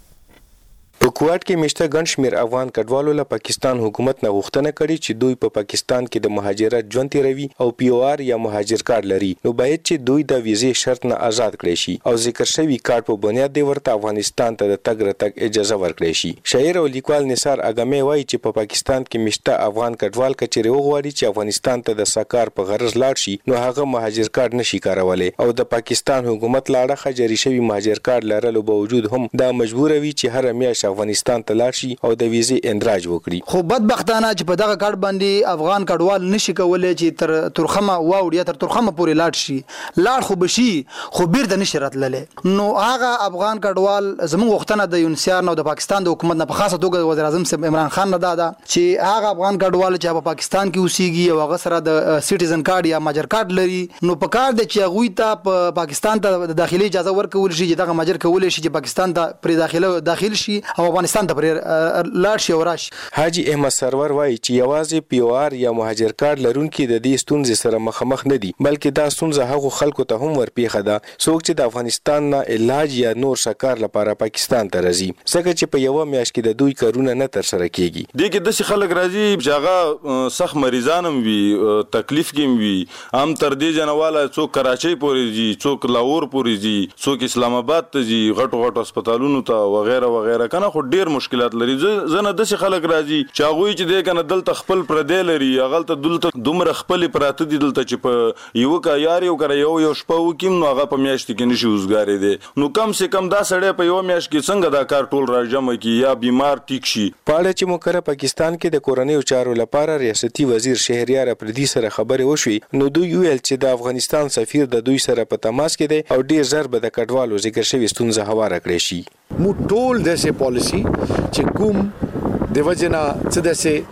په کوټ کې مشته ګڼ شمېر افغان کډوالو له پاکستان حکومت نه غوښتنه کړې چې دوی په پاکستان کې د مهاجرت ژوند تیروي او پیوار یا مهاجر کارت لري نو باید چې دوی د ویزې شرط نه آزاد کړي شي او ذکر شوی کارت په بنیاد دی ورته افغانستان ته د تګ راتګ اجازه ورکړي شي. شاعر او لیکوال نثار اګمې وایي چې په پاکستان کې مشته افغان کډوال کچېره وغواړي چې افغانستان ته د سکار په غرض لاړ شي نو هغه مهاجر کارت نشي کارولای او د پاکستان حکومت لاړه خجری شوی مهاجر کارت لرلو باوجود هم دا مجبور وي چې هر میاشت افغانستان ته شي او د ویزې اندراج وکړي. خو بدبختانه چې په دغه کارت باندې افغان کډوال نشي کولای چې تر ترخمه واوړي تر ترخمه پورې لاړ شي لاړ خو بشي خو بیرته نشي راتللی نو هغه افغان کډوال زموږ وختونه د یونسیار نو د پاکستان د حکومت نه په خاصه توګه وزیر اعظم صاحب عمران خان نه دا چې هغه افغان کډوال چې په پاکستان کې اوسېږي او هغه سره د سټیزن کارت یا مهاجر کارت لري نو په کار د چې هغوی ته په پاکستان ته د داخلي اجازه ورکول شي چې دغه مهاجر کولای شي چې پاکستان ته پر داخل شي او افغانستان ته لارشي وراش. حاجی احمد سرور وایي چې یوازې پیوار یا مهاجر کارت لرونکي د دې ستونزې سره مخامخ نه دي بلکې دا ستونزه هغو خلکو ته هم ورپیښه ده څوک چې د افغانستان نه علاج یا نور شکار لپاره پاکستان ته راځي ځکه چې په یو میاشت کې د دوی کارونه نه تر سره کیږي. دې کې د خلک راځي چې هغه سخت مریضان هم وي تکلیف کې وي هم تر دې جنواله څوک کراچۍ پورې دي څوک لاهور پورې دي څوک اسلام آباد ته دي غټو هسپتالونو ته وغیرہ وغیرہ کنه خو ډیر مشکلات لري. زنه د خلک راځي چې هغه چې د کنه دلته خپل پردې لري هغه ته دلته دومره خپل پراته دي دلته چې په یو کا یار یو کړ یو شپه وکیم نو هغه په میاشت کې نشي وزګارې دي نو کم سه کم دا سړی په یو میاشت کې څنګه دا کار ټول راجمع کی یا بیمار ټیک شي. پاړه چې مکرر پاکستان کې د کورنیو چارو لپاره ریاستي وزیر شهریار افریدی سره خبرې وشوي نو دوی ویل چې د افغانستان سفیر د دوی سره په تماس کې دی او ډیر ژر به د کډوالو ذکر شوی ستونزه هواره کړي شي. مو ټول داسې پالیسی چې کوم د وجنا څه داسې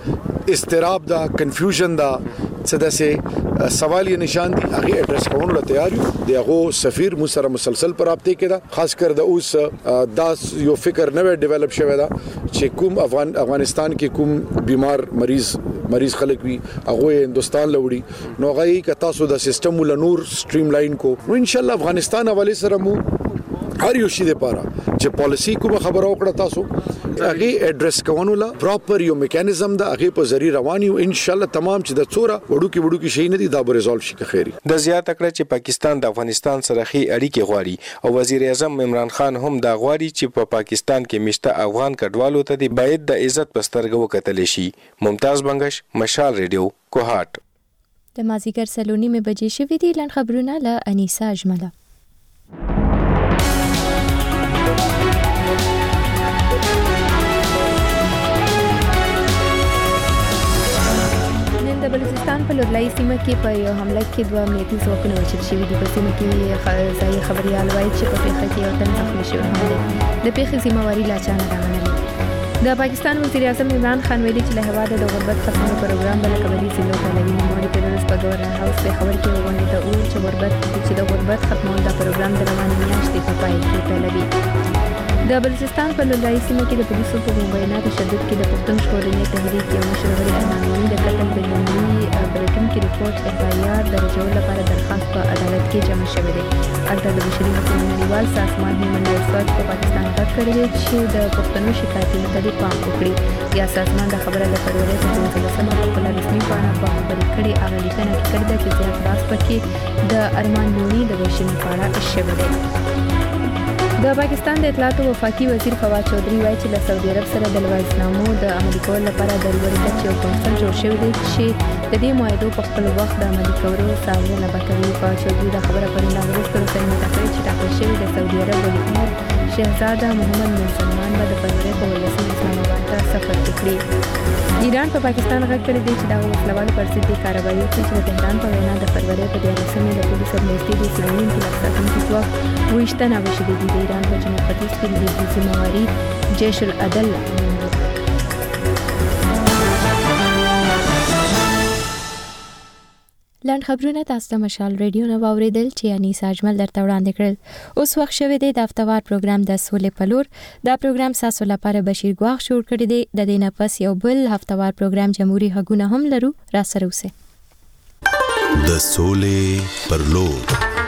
استراب دا کنفیوژن دا څه داسې سوال یې نشان دي هغه اډرس کولو ته تیار یو دغه سفیر مو سره مسلسل پر رابطه کې دا خاص کر د اوس داس یو فکر نوې ډیولپ شوی دا چې کوم افغانستان کې کوم بیمار مریض خلک وي هغه هندستان لوړي نو غي ک تاسو د سیستم ول نور سټریم لاین کو نو ان شاء الله افغانستان حواله سره مو هر یو شي لپاره چې پالیسی کوم خبره وکړه تاسو هغه اډرس کوونو لا پراپر یو میکانیزم دا هغه په ذریعہ روان یو ان شاء الله تمام چې د څوره وړو کې شي نه دي دا به ریزولف شي خیری د زیات کړه چې پاکستان د افغانستان سره خي اړیکې غواړي او وزیر اعظم عمران خان هم دا غواړي چې په پاکستان کې مشته افغان کډوالو ته د باید د عزت پسترګو کتل شي ممتاز بنگش مشال ریډیو کوهات د مازیګر سلونی مې بجې شوې دي لن خبرونه له انیسا اجمله د بلوچستان په لورلای سیمه کې په یو حمله کې دوه امنیتي ځواکونه وژل شوي دي په سیمه کې ځایي خبريال وایي چې په پیښه کې یو تن زخمي شوی هم دی د پیښې ذمہواري لا چا نه ده منلې د پاکستان وزیر اعظم عمران خان ویلي چې له هېواده د غربت ختمولو پروګرام به لکه بلې ضلعو پلوي نوموړي په ورځ په گورنر هاوس پېښور کې وغونډې ته وویل چې د غربت ختمول دا پروګرام د روانې میاشتې په پای کې پیلوي د بلوچستان په لورلای سیمه کې د پولیسو په مبینه تشدد کې د پښتون ژغورنې تحریک یو مشر غړي ارمان لوڼي د قتل د لومړي بریټن کې رپورټ FIR درجول لپاره درخواست په عدالت کې جمع شوی دی البته د بشري حقوقو نړیوال سازمان هیومن رایټس واچ په پاکستان غږ کړی دی چې د پښتنو شکایتونو ته پام وکړي یا سازمان د خبره د فروری په 15مه په خپل رسمي بڼه په خبرې کړې هغه لیکنه کې کړې ده چې زیات بحث پکې د ارمان لوڼي د وژنې په اړه شوی دی د پاکستان د اطلاعاتو وفاقي وزیر فواد چودھری وایي چې له سعودي عرب سره د لوازنامو د عملي کولو لپاره د لوړې کچې یو کونسل جوړ شوی دی چې د دې معاهدو په خپل وخت د عملي کولو څارنه به کوي. فواد چودھری دا خبره پرون لا وروسته رسنیو ته کړې چې ټاکل شوی د سعودي عرب ولیعهد شهزاده محمد بن سلمان به د فروری په 18 اسلام آباد ته سفر وکړي. ایران په پاکستان غږ کړی دی چې دا وسلوال پر ضد کارروایي وکړي چې د تهران په وینا د فروری په 14مه د پولیس امنیتي د اسلامي انقلاب ساتونکي ځواک 20 تنه وژلي دي. د ایران په جنوب ختیځ کې د ذمہواري جيش العدل لاند خبرونه تاسو ته مشال ریډیو نو اوریدل چې انیس اجمل درته وړاندې کړل. اوس وخت شوی دی د هفتوار پروګرام د سولې پلور. دا پروګرام تاسو لپاره بشیر ګواخ جوړ کړی دی. د دې نه پس یو بل هفتوار پروګرام جمهوریت حقونه هم لرو. را سره اوسئ. د سولې پلور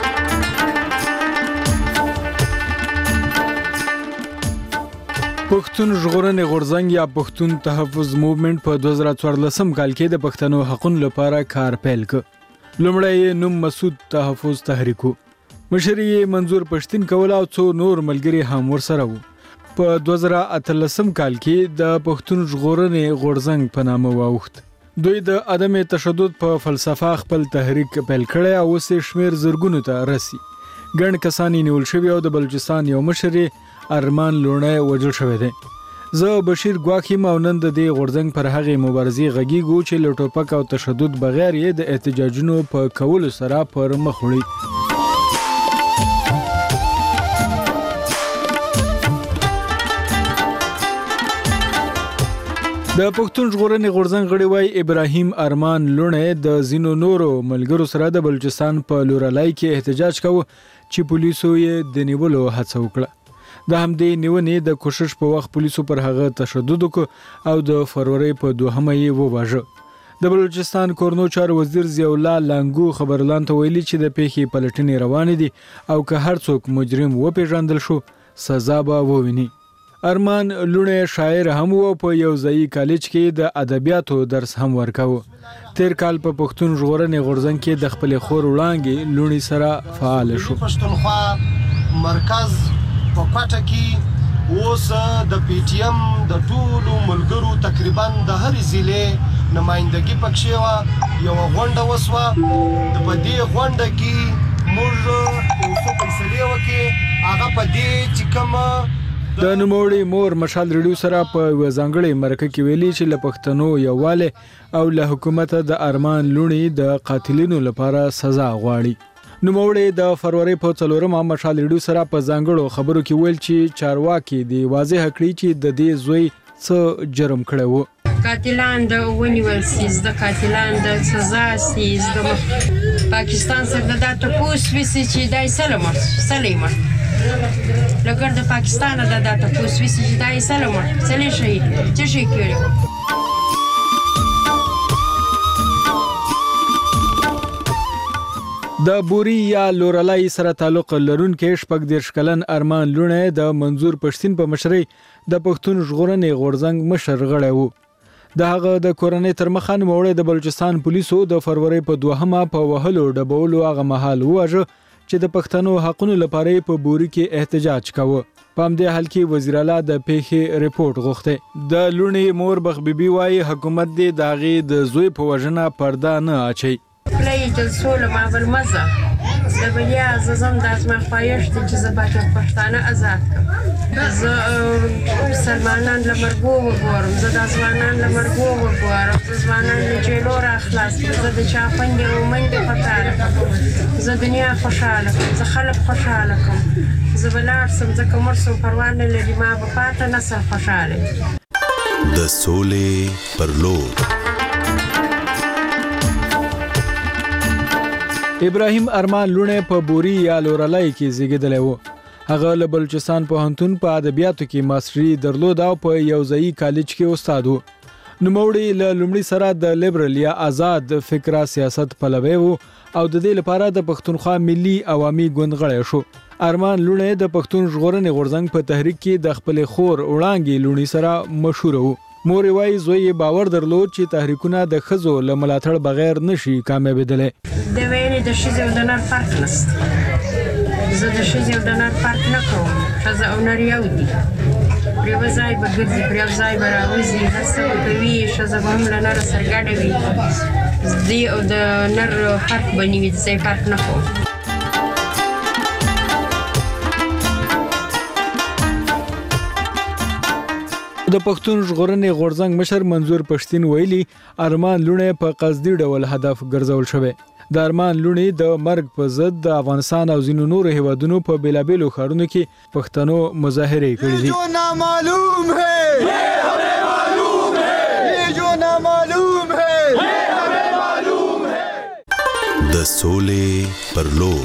پښتون ژغورنې غورځنګ یا پښتون تحفظ موومېنټ په 2014 کال کې د پښتنو حقوقو لپاره کار پیل کړ. لومړی نوم مسعود تحفظ تحریک مشر یې منظور پښتين کول او څو نور ملګری هم ورسره وو. په 2013 کال کې د پښتون ژغورنې غورځنګ په نامه واوښت. دوی د عدم تشدد په فلسفه خپل تحریک پیل کړی او اوس شمیر زرګونو ته رسي. ګڼ کسان نیول شوي او د بلوچستان یو مشر ارمان لوڼی وژل شوی دی. زه بشیر ګواخیم او نن د دې غورځنګ پر هغې مبارزې غږیږو چې له ټوپک او تشدد بغیر یې د احتجاجونو په کولو سره پر مخ وړي. د پښتون ژغورنې غورځنګ غړي وای ابراهیم ارمان لوڼی د زینو نورو ملګرو سره د بلوچستان په لورلای کې احتجاج کاوه چې پولیسو یې د نیولو هڅه وکړه. د همدې نیونې د کوشش په وخت پولیسو پر هغه تشدد وکړ او د فروری په 2مه یې وواژه. د بلوچستان کورنو چارو وزیر ضیاء الله لانګو خبرلان ته ویلي چې د پیښې پلټنې روانې دي او که هر څوک مجرم وپیژندل شو سزا به وویني. ارمان لوڼی شاعر هم و په یو ځایي کالج کې د ادبیاتو درس هم ورکاوه. تیر کال په پښتون ژغورنې غورځنګ کې د خپل خور وړانګې لوڼی سره فعال شو. پښتونخوا مرکز په کوټه کې اوس د پی ټی ایم د ټولو ملګرو تقریبا د هرې ضلع نمائندګي پکښې وه. یو غونډه وسوه. په دې غونډه کې موږ یو څو فیصلې وکړې. هغه په دې چې کومه د نوموړي مور مشال ریډیو سره په یوه ځانګړې مرکه کې ویلي چې له پښتنو یووالی او له حکومته د ارمان لوڼي د قاتلینو لپاره سزا غواړي. نوموړي د فروری په 4مه مشال ریډیو سره په ځانګړو خبرو کې ویل چې چارواکي دی واضح کړی چې د دې زوی څه جرم کړی وو. قاتلان د ونیول سي د قاتلان د سزا سي د پاکستان سره د تپوس وسی چې دای سلیمه لګر د پاکستان د تپوس وسی چې دای سلیمه سلی شي چې شي کړي د بوري یا لورلای سره تعلق لرونکي شپږ دیرش کلن ارمان لونه د منظور پښتين په مشرۍ د پښتون ژغورنې غورځنګ مشر غړی وو د هغه د کورنۍ تر مخه نوموړی د بلوچستان پولیسو د فروری په 2 په وهلو ډبولو هغه مهال وواژه چې د پښتنو حقوقو لپاره په بوري کې احتجاج کاوه په همدې حال کې وزیر اعلی د پیښې ریپورت غوښته د لونې مور بخ بیبي وايي حکومت دې داغي د زوی په وژنه پرده نه اچي پلی جلسول ما بالمزه د بلیا زم د اسما خپایشت چې زباته پښتانه آزاد کړ زه سلمانان لمرګو وګورم زه د ځوانان لمرګو وګورم زه ځوانان له جیلو را خلاص زه د چا پنځه ومنډه پټاله زه دنیا خوشاله زه خلک خوشاله کوم زه بلار سم زه کومر سم پروان لري ما په پاته نسل خوشاله د سولې پر لور ابراهیم ارمان لونه په بوري یا لورلای کې زیږیدلی و هغه له بلوچستان پوهنتون په ادبیاتو کې ماستري درلود او په یو ځایي کالج کې استاد و نوموړی له لومړي سره د لیبرل یا آزاد فکره سیاست پلوی و او د دې لپاره د پښتونخوا ملي عوامي ګوند غړی شو ارمان لونه د پښتون ژغورنې غورځنګ په تحریک کې د خپل خور وړانګې لونی سره مشهور و مور وای زوی باور درلود چې تحریکونه د خزو له ملاتړ بغیر نشي کامیابېدل د وینې د شیزو د نر فرق نشته زه د شیزو د نر فرق نه کوم خزه او نر یو دي پریو ځای به ګرځي پریو ځای به راوځي هر څه کوي شزه به هم له نر سرګاډه وي دی او د نر فرق بنی وي ځای فرق نه کوم د پښتون ژغورنې غورځنګ مشر منظور پښتين ویلي ارمان لونه په قصدي ډول هدف ګرځول شوی د ارمان لونه د مرګ په ضد د افغانستان او ځینو نورو هیوادونو په بیلابیلو ښارونو کې پښتنو مظاهره کړې دي جو نامعلوم ہے یہ ہمیں معلوم ہے یہ جو نامعلوم ہے یہ ہمیں معلوم ہے د سولې پر لور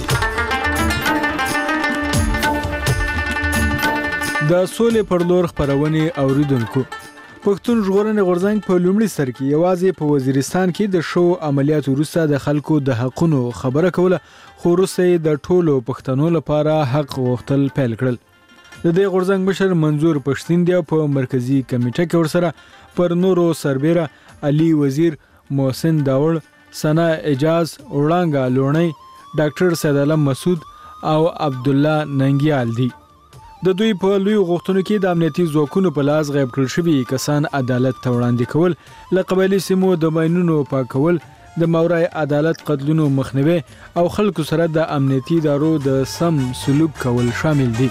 د سولې پر لور خبرونه اوریدونکو پښتون ژغورنې غورځنګ په لومړي سر کې یوازې په وزیرستان کې د شو عملیاتو وروسته د خلکو د حقونو خبره کوله خو وروسته د ټولو پښتنو لپاره حق غوښتل پیل کړل د دې غورځنګ مشر منظور پښتين دی په مرکزی کمیټه کې ورسره پر نورو سربېره علي وزیر محسن داوړ سنا اجاز وړانګا لونی ډاکټر سید علم مسعود او عبد الله ننګیال دي د دوی په لوی غوښتنو کې د امنیتي ځواکونو په لاس غیب کړل شوی کسان عدالت ته وړاندې کول له قبایلي سیمو د ماینونو پاکول د مورای عدالت قتلونو مخنیوي او خلکو سره د امنیتي ادارو د سم سلوک کول شامل دي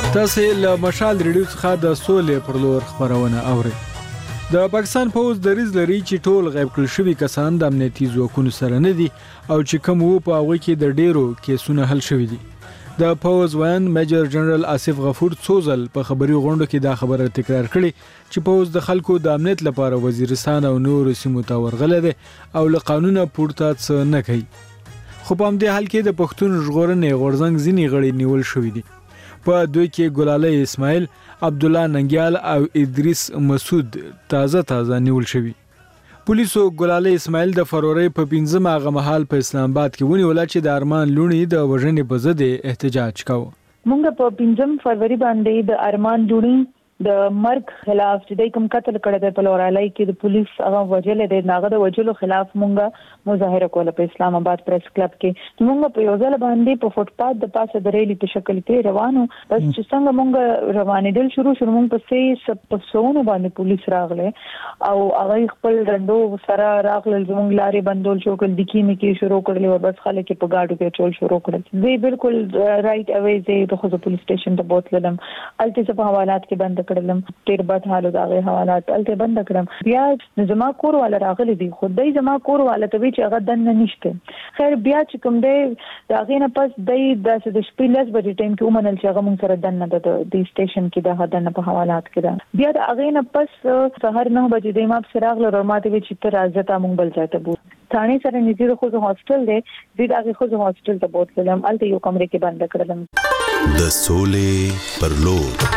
تاسو له مشال ریډیو څخه د سولې پر لور خبرونه اورئ. د پاکستان پوز دریز لري چې ټول غیب کړل شوي کسان د امنیتي ځواکونو سره نه دي او چې کوم وو په هغه کې د ډیرو کیسونه حل شوي دي. د پوز وایان میجر جنرال آصف غفور څوزل په خبري غونډه کې دا خبره تکرار کړې چې پوز د خلکو د امنیت لپاره وزیرستان او نور سیمو ته ورغله دي او له قانونه پورته څه نه کوي. خو په همدې حال کې د پښتون ژغورنې غورځنګ ځینې غړي نیول شوي دي. په دوی کې ګلالي اسماعیل، عبد الله ننګیال او ادریس مسعود تازه نیول شوي. پولیسو ګلالي اسماعیل د فروری په 15 هغه مهال په اسلام آباد کې ونیول چې د ارمان لونی د وژنې په ضد احتجاج کاوه. مونږ په 15 فروری باندې د ارمان لونی د مرګ خلاف چې د کوم قتل کړه د پلورالای کې د پولیس هغه وجل د ناغه د وجلو خلاف مونږه مظاهره کوله په اسلام آباد پریس کلب کې. مونږ په یو ځل باندې په فوټپات د پاسه د ریلی په شکل کې روانو بس چې څنګه مونږ روانېدل شروع مونږ په سونه باندې پولیس راغله او هغه خپل رندو سره راغله زمونږ لارې بندول شو کل دکی می کې شروع کړل او بس خلک په گاډو کې چول شروع کړل. زه بالکل رائټ اوی زه د خو پولیس سټیشن ته بوتلم الته په حوالات کې بند کړلم ډیر بد حالو دغه حوالات الته بند کړم. بیا زما کور والا راغلي دي خدای زما کور والا ته چې هغه دنه نشته. خیر بیا چې کوم دی دغه نه پس د شپې لس بجې ټایم کې ومنل چې هغه مونږ سره دنه د سټیشن کې د هدنه په حوالات کې ده. بیا د هغه نه پس سحر 9 بجې د ما په راغله ورماته وی چې تر راځه مونږ بل ځای ته بو ثاني سره نږدې د خو هاستل دی د هغه خو هاستل ته بوتلم الته یو کمرې کې بند کړلم. د سولې پر لور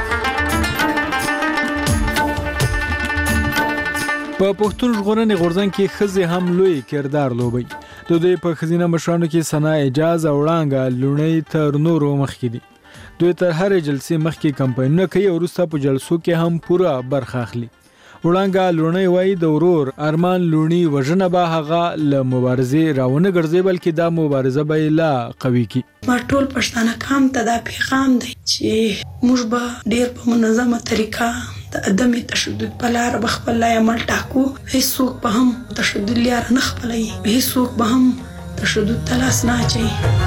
په پښتون ژغورنې غورځنګ کې ښځې هم لوی کردار لوبي. د دوی په ښځینه مشرانو کې ثنا اعجاز او وړانګه لونی تر نورو مخکې دي. دوی تر هر جلسې مخکې کمپاینونه کوي او وروسته په جلسو کې هم پوره برخه اخلي. وړانګه لونی وایي د ورور ارمان لونی وژنه به هغه له مبارزې راونه ګرځي بلکې دا مبارزه به لا قوي کی. ما ټول پښتانه قام ته دا پیغام دی چې موږ به ډیر په منظمه طریقه د عدم تشدد په لار به خپل عمل ټاکو. هیڅوک به هم تشدد لار نه خپلوي، هیڅوک به هم تشدد ته لاس نه اچوي.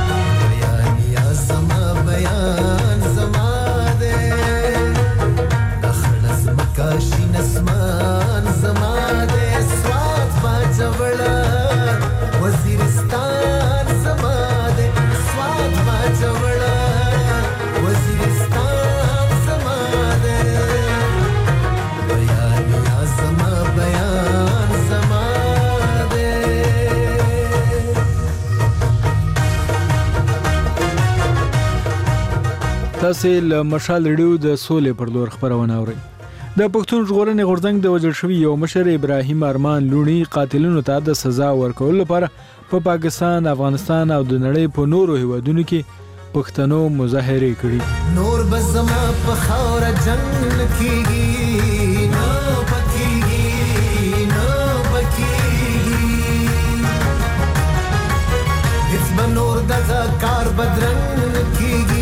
تاسو له مشال ریډیو د سولې پر لور خبرونه اورئ. د پښتون ژغورنې غورځنګ د وژل شوي یو مشر ابراهیم ارمان لونی قاتلینو ته د سزا ورکولو لپاره په پاکستان، افغانستان او د نړۍ په نورو هیوادونو کې پښتنو مظاهرې کړي. نور بزما په خاور جنگ کیږي نو پکیږي هیڅ بنور دغه کار بدرنګ کیږي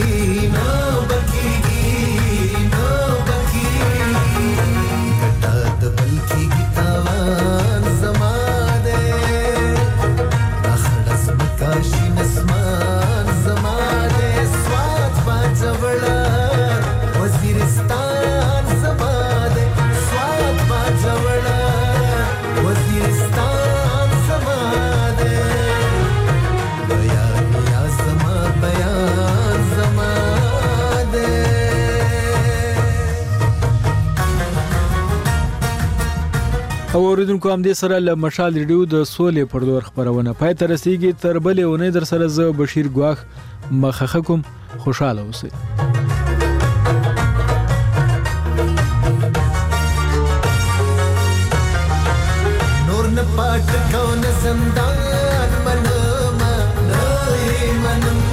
او اوریدونکو هم دې سره له مشال ریډیو د سولې پر لور خبرونه پای ته رسیږي. تر بلې اونۍ در سره زه بشیر ګواخ مخه کوم. خوشاله اوسئ. نور نه پټ کو نه زندان منم نه منم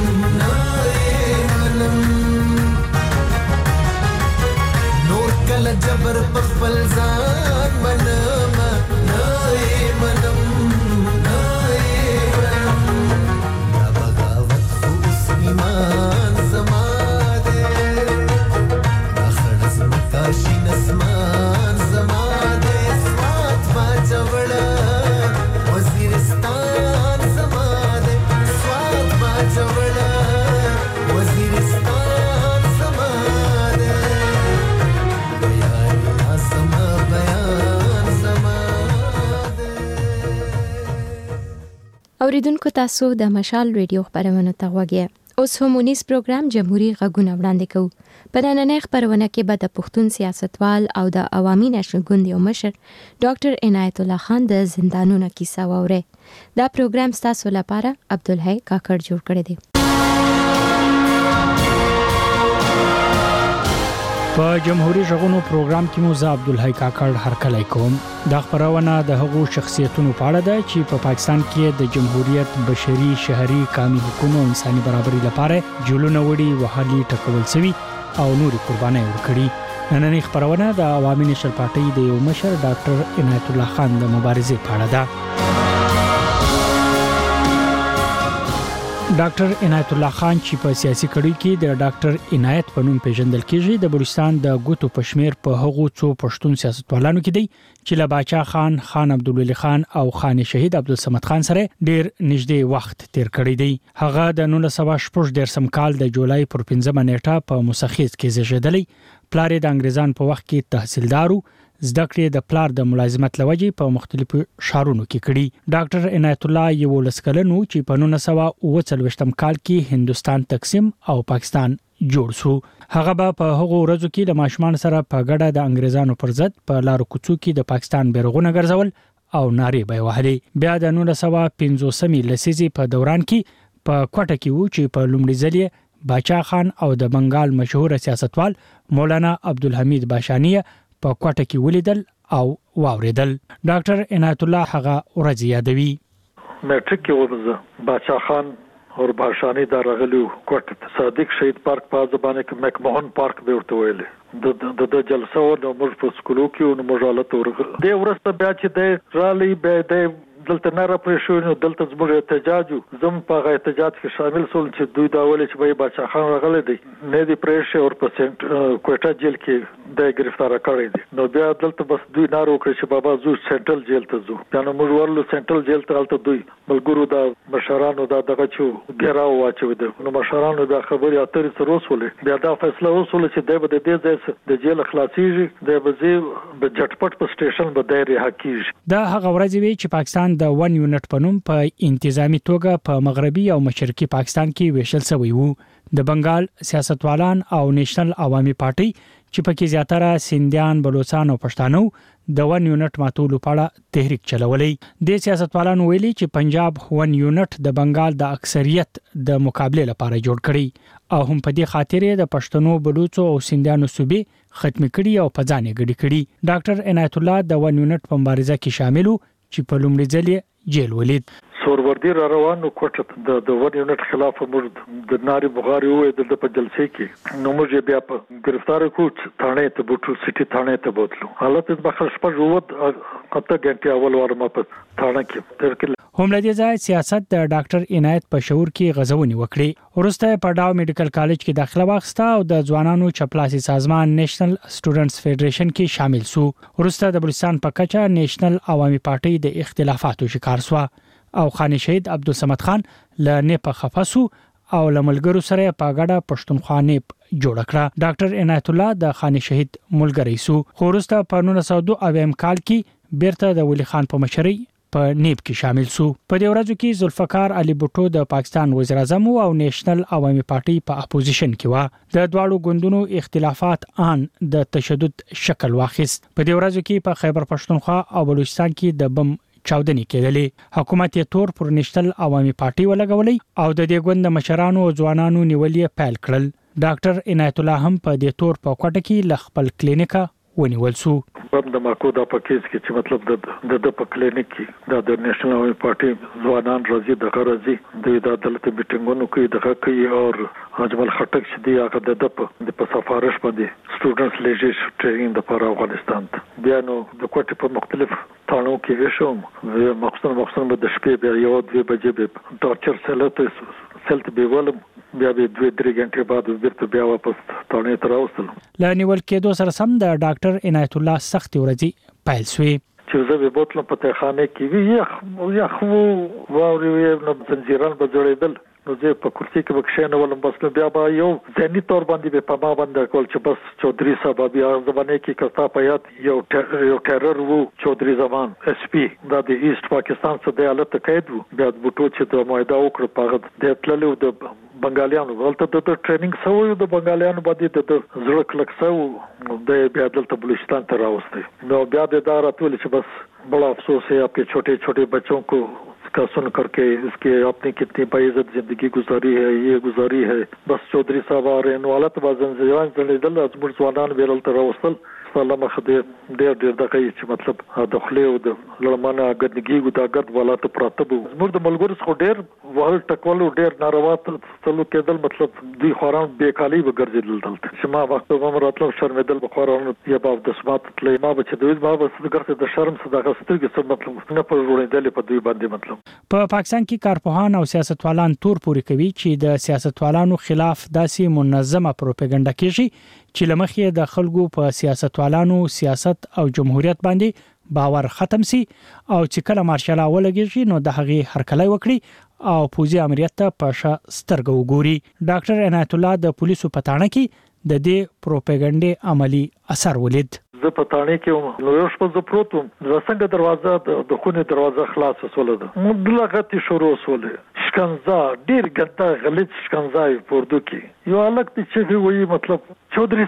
نور کله جبر په خپل ځان منم اوریدونکو تاسو د مشال ریډیو خبرونه ته وګورئ. اوس هم ونیس پروګرام جمهوریت غږونه وړاندې کوو. په نننۍ خبرونه کې به د پښتون سیاستوال او د عوامي نشنل ګوند یو مشر ډاکټر عنایت الله خان د زندانونو کیسه واورئ. دا پروګرام ستاسو لپاره عبدالحی کاکړ جوړ کړی دی. په جمهوریت غږونو پروګرام کې مو زه عبدالحی کاکړ هرکلی کوم. دا خبرونه د هغو شخصیتونو په اړه ده چې په پاکستان کې د جمهوریت بشري شهري قومي حقوقو او انساني برابرۍ لپاره جولونه وړي وهلي ټکول شوي او نوري قربانۍ ورکړي. نننۍ خبرونه د عوامي نشل پارټۍ د یو مشر ډاکټر عنایت الله خان د مبارزې په اړه ده. ډاکټر عنایت الله خان چې په سیاسي کړۍ کې د ډاکټر عنایت په نوم پیژندل کیږي د بلوچستان د ګوتو پشمیر په هغو څو پښتون سیاستوالانو کې دی چې له باچا خان، خان عبدالولي خان او خان شهید عبدالصمد خان سره ډیر نږدې وخت تیر کړی دی. هغه د 1914 کال د جولای پر 15 نیټه په موسخیز کې زیږیدلی. پلار د انګریزان په وخت کې تحصیلدارو، زده کړې د پلار د ملازمت لوجې په مختلفو شهرونو کې کړي. ډاکټر عنایت الله یو لسکلنو چې په 1939 کال کې هندستان تقسیم او پاکستان جوړ شو. هغه په هغو ورځو کې د ماشومان سره په ګډه د انګریزانو پر ضد په لارو کوڅو کې د پاکستان بیرغونه ګرځول او نارې به وهلې. بیا د 1950 لسیزې په دوران کې په کوټه کې وو چې په لومړي ځل باچا خان او د بنگال مشهور سیاستوال مولانا عبدالحمید باشانی په کوټه کې ولیدل او واوریدل. ډاکټر عنایت الله هغه ورځ یادوي. میټریک کې ورزه باچا خان او باشانی دا راغلو کوټه صادق شهید پارک په زبانه کې مکمهون پارک به ورته ویل. د جلسه او د موږ په سکولو کې او مجالات ورغله. د ورسته بیا چې د رالي به د دلته نه را پرې شو نو دلته زموږ احتجاج زم په احتجاج کې شامل سول چې دوی دا ولې چې به باچا خان راغلی دی نه دی پرې شو او په کوټه جیل کې د گرفتار کړی دی. نو بیا دلته بس دوی نار وکړي چې بابا زو سنټرل جیل ته ځو. دا نو موږ ورلو سنټرل جیل ته الته دوی ملګرو دا مشرانو دا دغه چې ګراو واچو دي. نو مشرانو دا خبري اترې سره وسولې. بیا دا فیصله وسوله چې د دې ځای د جیل خلاصيږي د بزي په جټپټ په سټیشن به دایره حقیقي. دا هغه ورځ وی چې پاکستان د 1 یونټ په نوم په انتظامی توګه په مغربي او مشرقي پاکستان کې ویشل شوی وو. د بنگال سیاستوالان او نېشنل عوامي پارټي چې پکې زیاتره سیندیان، بلوچستان او پښتانه د 1 یونټ ماتولو په اړه تحریک چلولې. د سیاستوالانو ویلي چې پنجاب 1 یونټ د بنگال د اکثریت د مقابله لپاره جوړ کړي او هم په دې خاطر د پښتنو، بلوچو او سیندیانو صوبې ختم کړي او په ځان یې ګډي کړي. ډاکټر عنایت الله د 1 یونټ په مبارزه کې شامل وو چې په لومړي ځل جیل ولید. سوروردی را روانو کوټه د 1 یونټ خلاف موږ د ناری بغاری وې د په جلسې کې نو موږ بیا په گرفتار کوټ ثانه ته بوټو سټي ثانه ته بوتلو. حالت د بخښ په جوړ اته غنټه اول واره ما په ثانه کې تر کې هم لدې ځای سیاست د ډاکټر عنایت په شعور کې غزونی وکړي. ورسته په ډاو میډیکل کالج کې داخله واخسته او د ځوانانو چپلاسي سازمان نېشنل سټوډنټس فدریشن کې شامل شو. ورسته د بلوچستان په کچه نېشنل عوامي پارټي د اختلافاتو شکار شو او خان شهید عبدالصمد خان له نه په خفاسو او لملګرو سره په ګډه پښتونخوا نه جوړ کړه. ډاکټر عنایت الله د خان شهید ملګری سو. خورسته په 1902 کال کې بیرته د ولی خان په مشرۍ په نیب کې شامل سو. په دې ورځو کې ذوالفقار علي بوټو د پاکستان وزیر اعظم او نېشنل عوامي پارټي په اپوزیشن کې و. د دواړو ګوندونو اختلافات ان د تشدد شکل واخیست. په دې ورځو کې په خیبر پښتونخوا او بلوچستان کې د بم چاودنې کېدلې. حکومت یې تور پر نېشنل عوامي پارټي ولګولې او د دې ګوند مشرانو او ځوانانو نیولې پیل کړل. ډاکټر عنایت الله هم په دې تور په کوټه کې لخپل کلینیکا ونیول سو. بم د ماکو د پکیز کې چې مطلب د په کلینیک کې د نېشنل عوامي پارټي ځوانان راځي د غرضي د عدالت میټینګونو کې د کوي او اجمل خټک چې دی هغه د په سفارش باندې سټوډنټس لیجیش ټریننګ د پر افغانستان بیا نو د کوټې په مختلف تانو کې وشوم مخصوصا د شپې بیا یو 2 بجې به ټارچر سلت به ولم بیا به 2-3 غنټې بعد بیرته بیا واپس تانه ته راوستل. لانیول کېدو سره سم د ډاکټر عنایت الله سخت ورځي پیل شوې. چې زه به بوتلم په تخانه کې وی خو واوري نو زنجیران به جوړېدل نو زه په کرسي کې بکښینه ولم بس نو بیا به یو ځینی تور باندې په ما باندې کول چې بس چودري صاحب بیا زمانه کې کستا پیات یو ټرر وو چودري زمان اس پی د ایست پاکستان څخه د حالت قید وو بیا بوټو چې د معاهده وکړ په د تللو د بنگالیانو ولته د ټریننګ سوی د بنگالیانو باندې د زړه کلک سو د بیا دلته بلوچستان ته راوستي نو بیا د اداره ټول چې بس بڑا افسوس ہے آپ کے چھوٹے چھوٹے بچوں کو کا سن کر کے اس کے آپ نے کتنی باعزت زندگی گزاری ہے یہ گزاری ہے بس چودھری صاحب آ رہے ہیں حالت وازن زیوان زړېدل ازمر ځوانان ویرل تر وصل سلام خدای ډېر دغه چې مطلب داخله او د لړمانه ګډنګي د اگرد والا ته پراتبو زموږ د ملګرو څخه ډېر وهل ټکول ډېر ناروا تلو کېدل مطلب دوی خوران بیکالي وګرځیدل دلته چې ما وخت به مراتلو شرمېدل به خوران یا به د سمات تلې ما به چې دوی ما به څنګه د شرم صداقت سترګې څه مطلب نه پر وړاندې په دوی باندې مطلب په پاکستان کې کارپوهان او سیاستوالان تور پوري کوي چې د سیاستوالانو خلاف داسې منظمه پروپاګاندا کیږي چې لمخې د خلکو په سیاستوالانو سیاست او جمهوریت باندې باور ختم سي او چې کله مارشال ولګي نو د هغه هرکلی وکړي او پوزي امریت ته پښه سترګو وګوري ډاکټر عنایت الله د پولیسو پټانه کې د دې پروپاګاندا عملی اثر ولید زه په تانه کې نو یو شپه زه پروتم څنګه دروازه د خونې دروازه خلاص وسوله ده مدلغتي شروع وسوله شکنزا ډیر ګټه غلط شکنزا پردو کې یو الګ چې وی مطلب चौधरी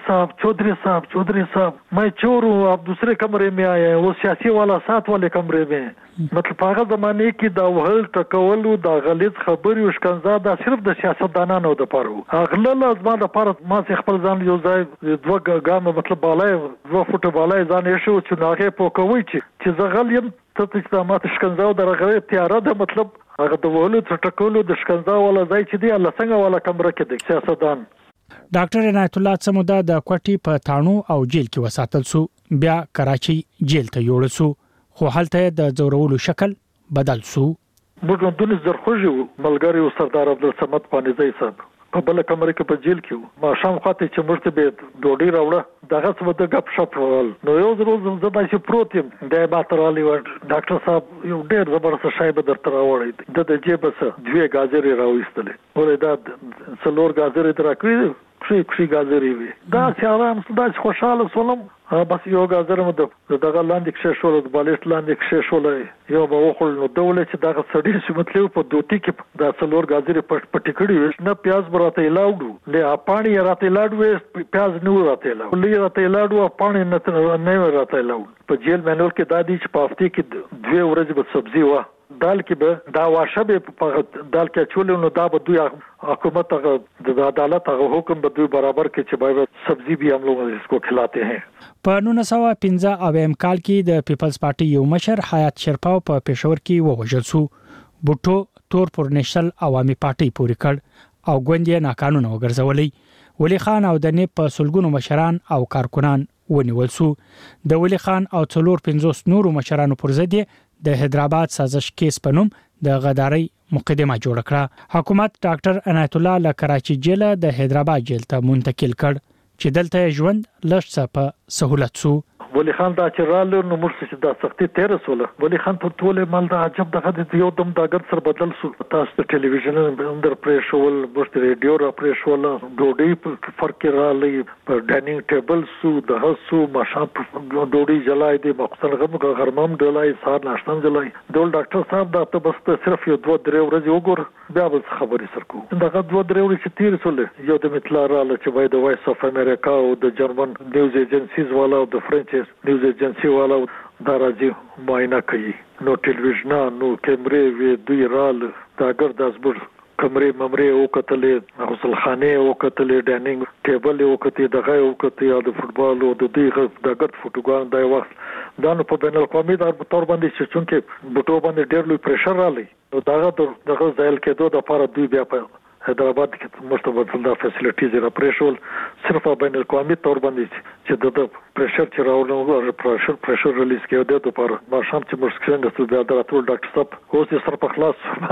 साहब मैं चोर हूँ आप दूसरे कमरे में आए हैं वो सियासी वाला साथ वाले कमरे में मतलब पागल जमाने की दावहल टकवल दा गलित खबर उशकंजा दा सिर्फ د سیاستدانانو د پاره اغلل ازما د پاره ما څخه خپل ځان یو ځای دوه ګام مطلب بالای 2 فوټه بالای ځان یې شو چې ناغه پوکوي چې زغل يم ته چې ما شکنزا او درغه تیار ده مطلب هغه د وهلو ټکولو د شکنزا ولا ځای چې دی الله څنګه ولا کمره کې د سیاستدان ډاکټر عنایت الله سمودا د کوټي په تانو او جیل کې وساتل سو بیا کراچي جیل ته یوړل سو خو هلته د زورولو شکل بدل سو موږ د زرخوجو ملګری او سردار عبدالصمد پانیزی صاحب په بل کمره کې په جیل کې ما شام خاطر چې مرته به ډوډۍ راوړه دغه څه د غپ شپ ول نو یو ورځ زه داسې پروت یم د ماترالي و ډاکټر صاحب یو ډېر زبردست شایبه درته راوړی د جیب څخه دوه غاجرې راوېستلې ولې دا څلور غاجرې درکړې کښې غاجرې وي دا چې آرام داسې خوشاله سولم بس یو غاجر مو دغه لاندې کښې شول د بالښت لاندې کښې شول یو به وخل نو دولت چې دغه سړی چې مطلب په دوتی کې دا څلور غاجرې پټ کړې نه پیاز براته لاړو له پانی راته لاړو پیاز نو راته لاړو لې راته لاړو پانی نه راته لاړو په جیل منور کې دادی چې په هفته کې 2 ورځې به سبزي و دال کې به دا واشه به په دال کې چولې نو دا به دوی حکومت د عدالت هغه حکم به دوی برابر کې چې باید سبزي به هم لوګ اس کو کھلاتے ہیں په 1915 اویم کال کې د پیپلز پارټي یو مشر حیات شرپاو په پېښور کې ووژل شو بوټو تور پر نېشنل عوامي پارټي پوری کړ او ګوندې ناقانونه وګرځولې ولی خان او د نه په سلګونو مشران او کارکونان ونیول شو د ولی خان او 450 نورو مشرانو پر ضد د حیدرآباد سازش کیس پنوم د غداري مقدمه جوړ کړه حکومت ډاکټر عنایت الله له کراچي جیل د حیدرآباد جیل ته منتقل کړ چې دلته ژوند لږ په سہولت سو ولی خان دا چې رالو نو مرسي چې دا سختي تیر سوله ولی خان په ټوله مال دا عجب دغه یو دم دا ګر سر بدل سو تاسو د ټلویزیون اندر پریشول بوست ریډیو را پریشول ډوډۍ په فرق رالي په ډاینینګ ټیبل سو د هسو ماشام ډوډۍ جلای دی مقصد غم غرمم ډلای سار ناشتم جلای ډول ډاکټر صاحب دا ته بس صرف یو 2-3 ورځې وګور بیا به خبرې سرکو دغه 2-3 ورځې چې تیر سوله یو د مطلع رااله چې وای د وایس اف امریکا او د جرمن نیوز ایجنسیز والا او د فرنچ نیوز ایجنسی والا دا راځي معاینه کوي نو ټلویزیون نو کیمرې وی دوی رال دا ګر د ازبر کمرې ممرې او کتلې غسل خانه او کتلې ډاینینګ ټیبل او کتلې دغه او کتلې د فوټبال او د دغه دغه فوټوګان دای وخت دا نو په بین الاقوامي د تور باندې چې چونکه بوټو باندې ډېر لوی پریشر رالی نو دغه ځایل کېدو د لپاره دوی بیا په حیدرآباد کې مستبدل دا فیسیلیټیز را پریشول صرف بین الاقوامي تور باندې چې د پریشر چې راوړل پریشر ریلیز کېده د لپاره ما شام چې مرسکن د بیا د ټول ډاکټر صاحب اوس یې سر په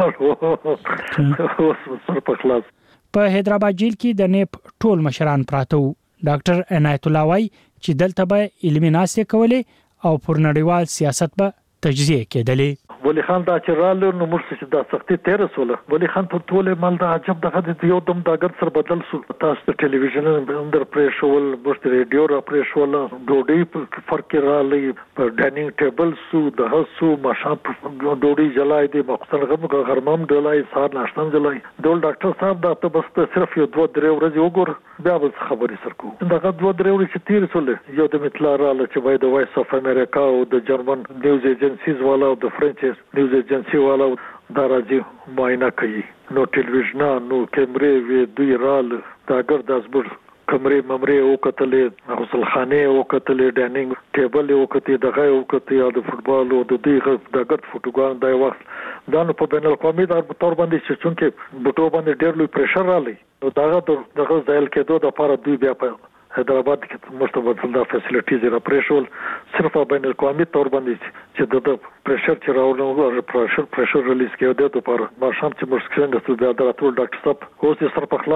خلاص اوس سر په خلاص په حیدرآباد جیل کې د نیپ ټول مشران پراته وو ډاکټر عنایت الله وای چې دلته به علمي ناستې کولې او پر نړیوال سیاست به تجزیه کېدلې ولی خان دا چې رالو نو موږ چې دا سختي تیر سوله ولی خان ته ټول مال دا عجب دغه یو دم دا ګر سر بدل سو تاسو ته ټلویزیون اندر پریشول موږ ریډیو را پریشول ډوډۍ فرق رالی په ډاینینګ ټیبل سو د هسو ماشام ډوډۍ جلای دی مخصوص غرمم ډلای سار ناشتم جلای ډول ډاکټر صاحب دا ته بس صرف یو 2-3 ورځې وګور بیا به خبرې سر کو دا 2-3 ورځې چې تیر سوله یو د مطلع رااله چې وای د وایس اف امریکا او د جرمن نیوز ایجنسیز والا او د فرنچ نیوز ایجنسی والا دا راځي معاینه کوي نو ټلویزیون نو کیمرې وی دوی رال دا ګر د ازبر کمرې ممرې او کتلې غسل خانه او کتلې ډاینینګ ټیبل او کتلې دغه او کتلې د فوتبال او د دغه د ګټ فوټوګان د وخت دا نو په بین القومي د تور باندې چې چونکه بټو باندې ډېر لوی پریشر رالی نو دغه ځایل کېدو د لپاره دوی بیا په حیدرآباد کې مستبدل د فیسیلیټیز را پریشول صرف بین القومي تور باندې چې د پریشر چې راوړل پریشر ریلیز کېو د لپاره ما شام چې مرسکن د بیا د ټول ډاکټر صاحب اوس یې سر په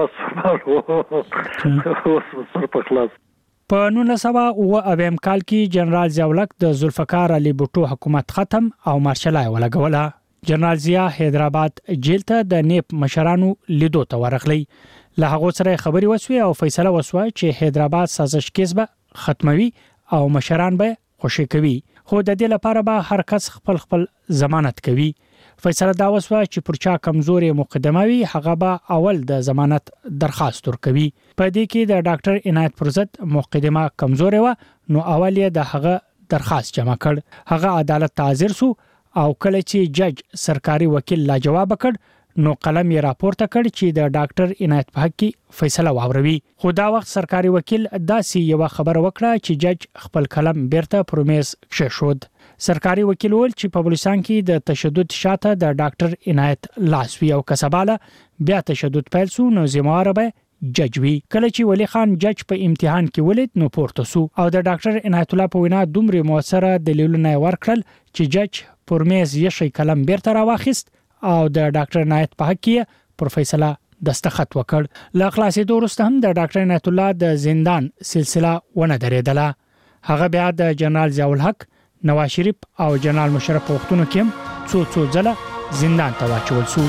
خلاص اوس سر په خلاص په 1909 کال کې جنرال ضیاءالحق د ذوالفقار علي بوټو حکومت ختم او مارشلای ولګوله جنرال ضیاء حیدرآباد جیل ته د نیپ مشرانو لیدو ته ورغلی له هغه سره خبري وسوي او فیصله وسوه چې حیدرآباد سازش کیس به ختموي او مشران به خوشی کوي خو د دې لپاره به هر کس خپل ضمانت کوي فیصله دا وسوه چې پرچا کمزوري مقدمه وي هغه به اول د ضمانت درخواست ورکوي په دې کې د ډاکټر عنایت پر ضد مقدمه کمزوري و نو اول یې د هغه درخواست جمع کړ هغه عدالت ته حاضر سو او کله چې جج سرکاري وکیل لا جواب کړ نو قلم یې راپورته کړ چې د ډاکټر عنایت په حق کې فیصله واوروي خو دا وخت سرکاري وکیل داسې یو خبر وکړه چې جج خپل قلم بیرته پرومیز کښود سرکاري وکیل ول چې په بلوچستان کې د تشدد شاته د ډاکټر عنایت لاسوي او کسباله بیا تشدد پیل سو نو زموږ به جج وی کله چې ولی خان جج په امتحان کې ولید نو پورته سو او د ډاکټر عنایت الله په وینا دومره موثره دلیلونه ورکړل چې جج پرمیز یې شي قلم بیرته راواخیست او د ډاکټر عنایت په حق کې پر فیصله دستخط وکړ لا خلاصې دوه هم د ډاکټر عنایت الله د زندان سلسله ونه درېدله هغه بیا د جنرال ضیاءالحق نواز شریف او جنرال مشرف په وختونو کې څو ځله زندان ته واچول شو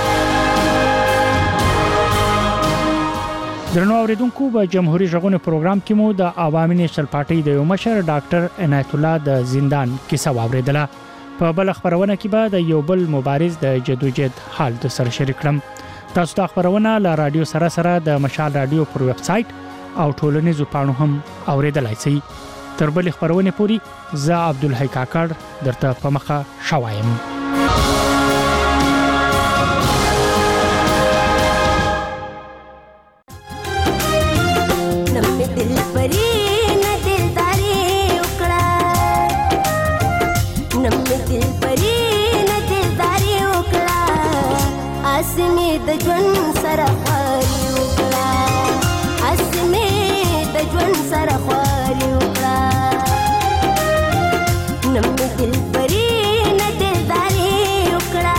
درنو اوریدونکو په جمهوریت ژغورنې پروګرام کې مو د عوامي نېشنل پارټي د یو مشر ډاکټر عنایت الله د زندان کیسه واوریدله په بل خبرونه کې به د یو بل مبارز د جدوجہد حال د سره شریک کړم تاسو د خبرونه له رادیو سره د مشال رادیو پر ویب سټ او ټولنیزو پاڼو هم اوریدلای شئ تر بل خبرونه پوری ز عبدالحی کاکړ درته په مخه شوایم د ژوند سره خواري وکړه اسمه د ژوند سره خواري وکړه نم دل پرې نه دلداري وکړه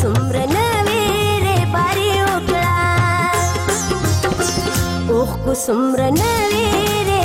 سمره نویره باری وکړه اوخ کو سمره نویره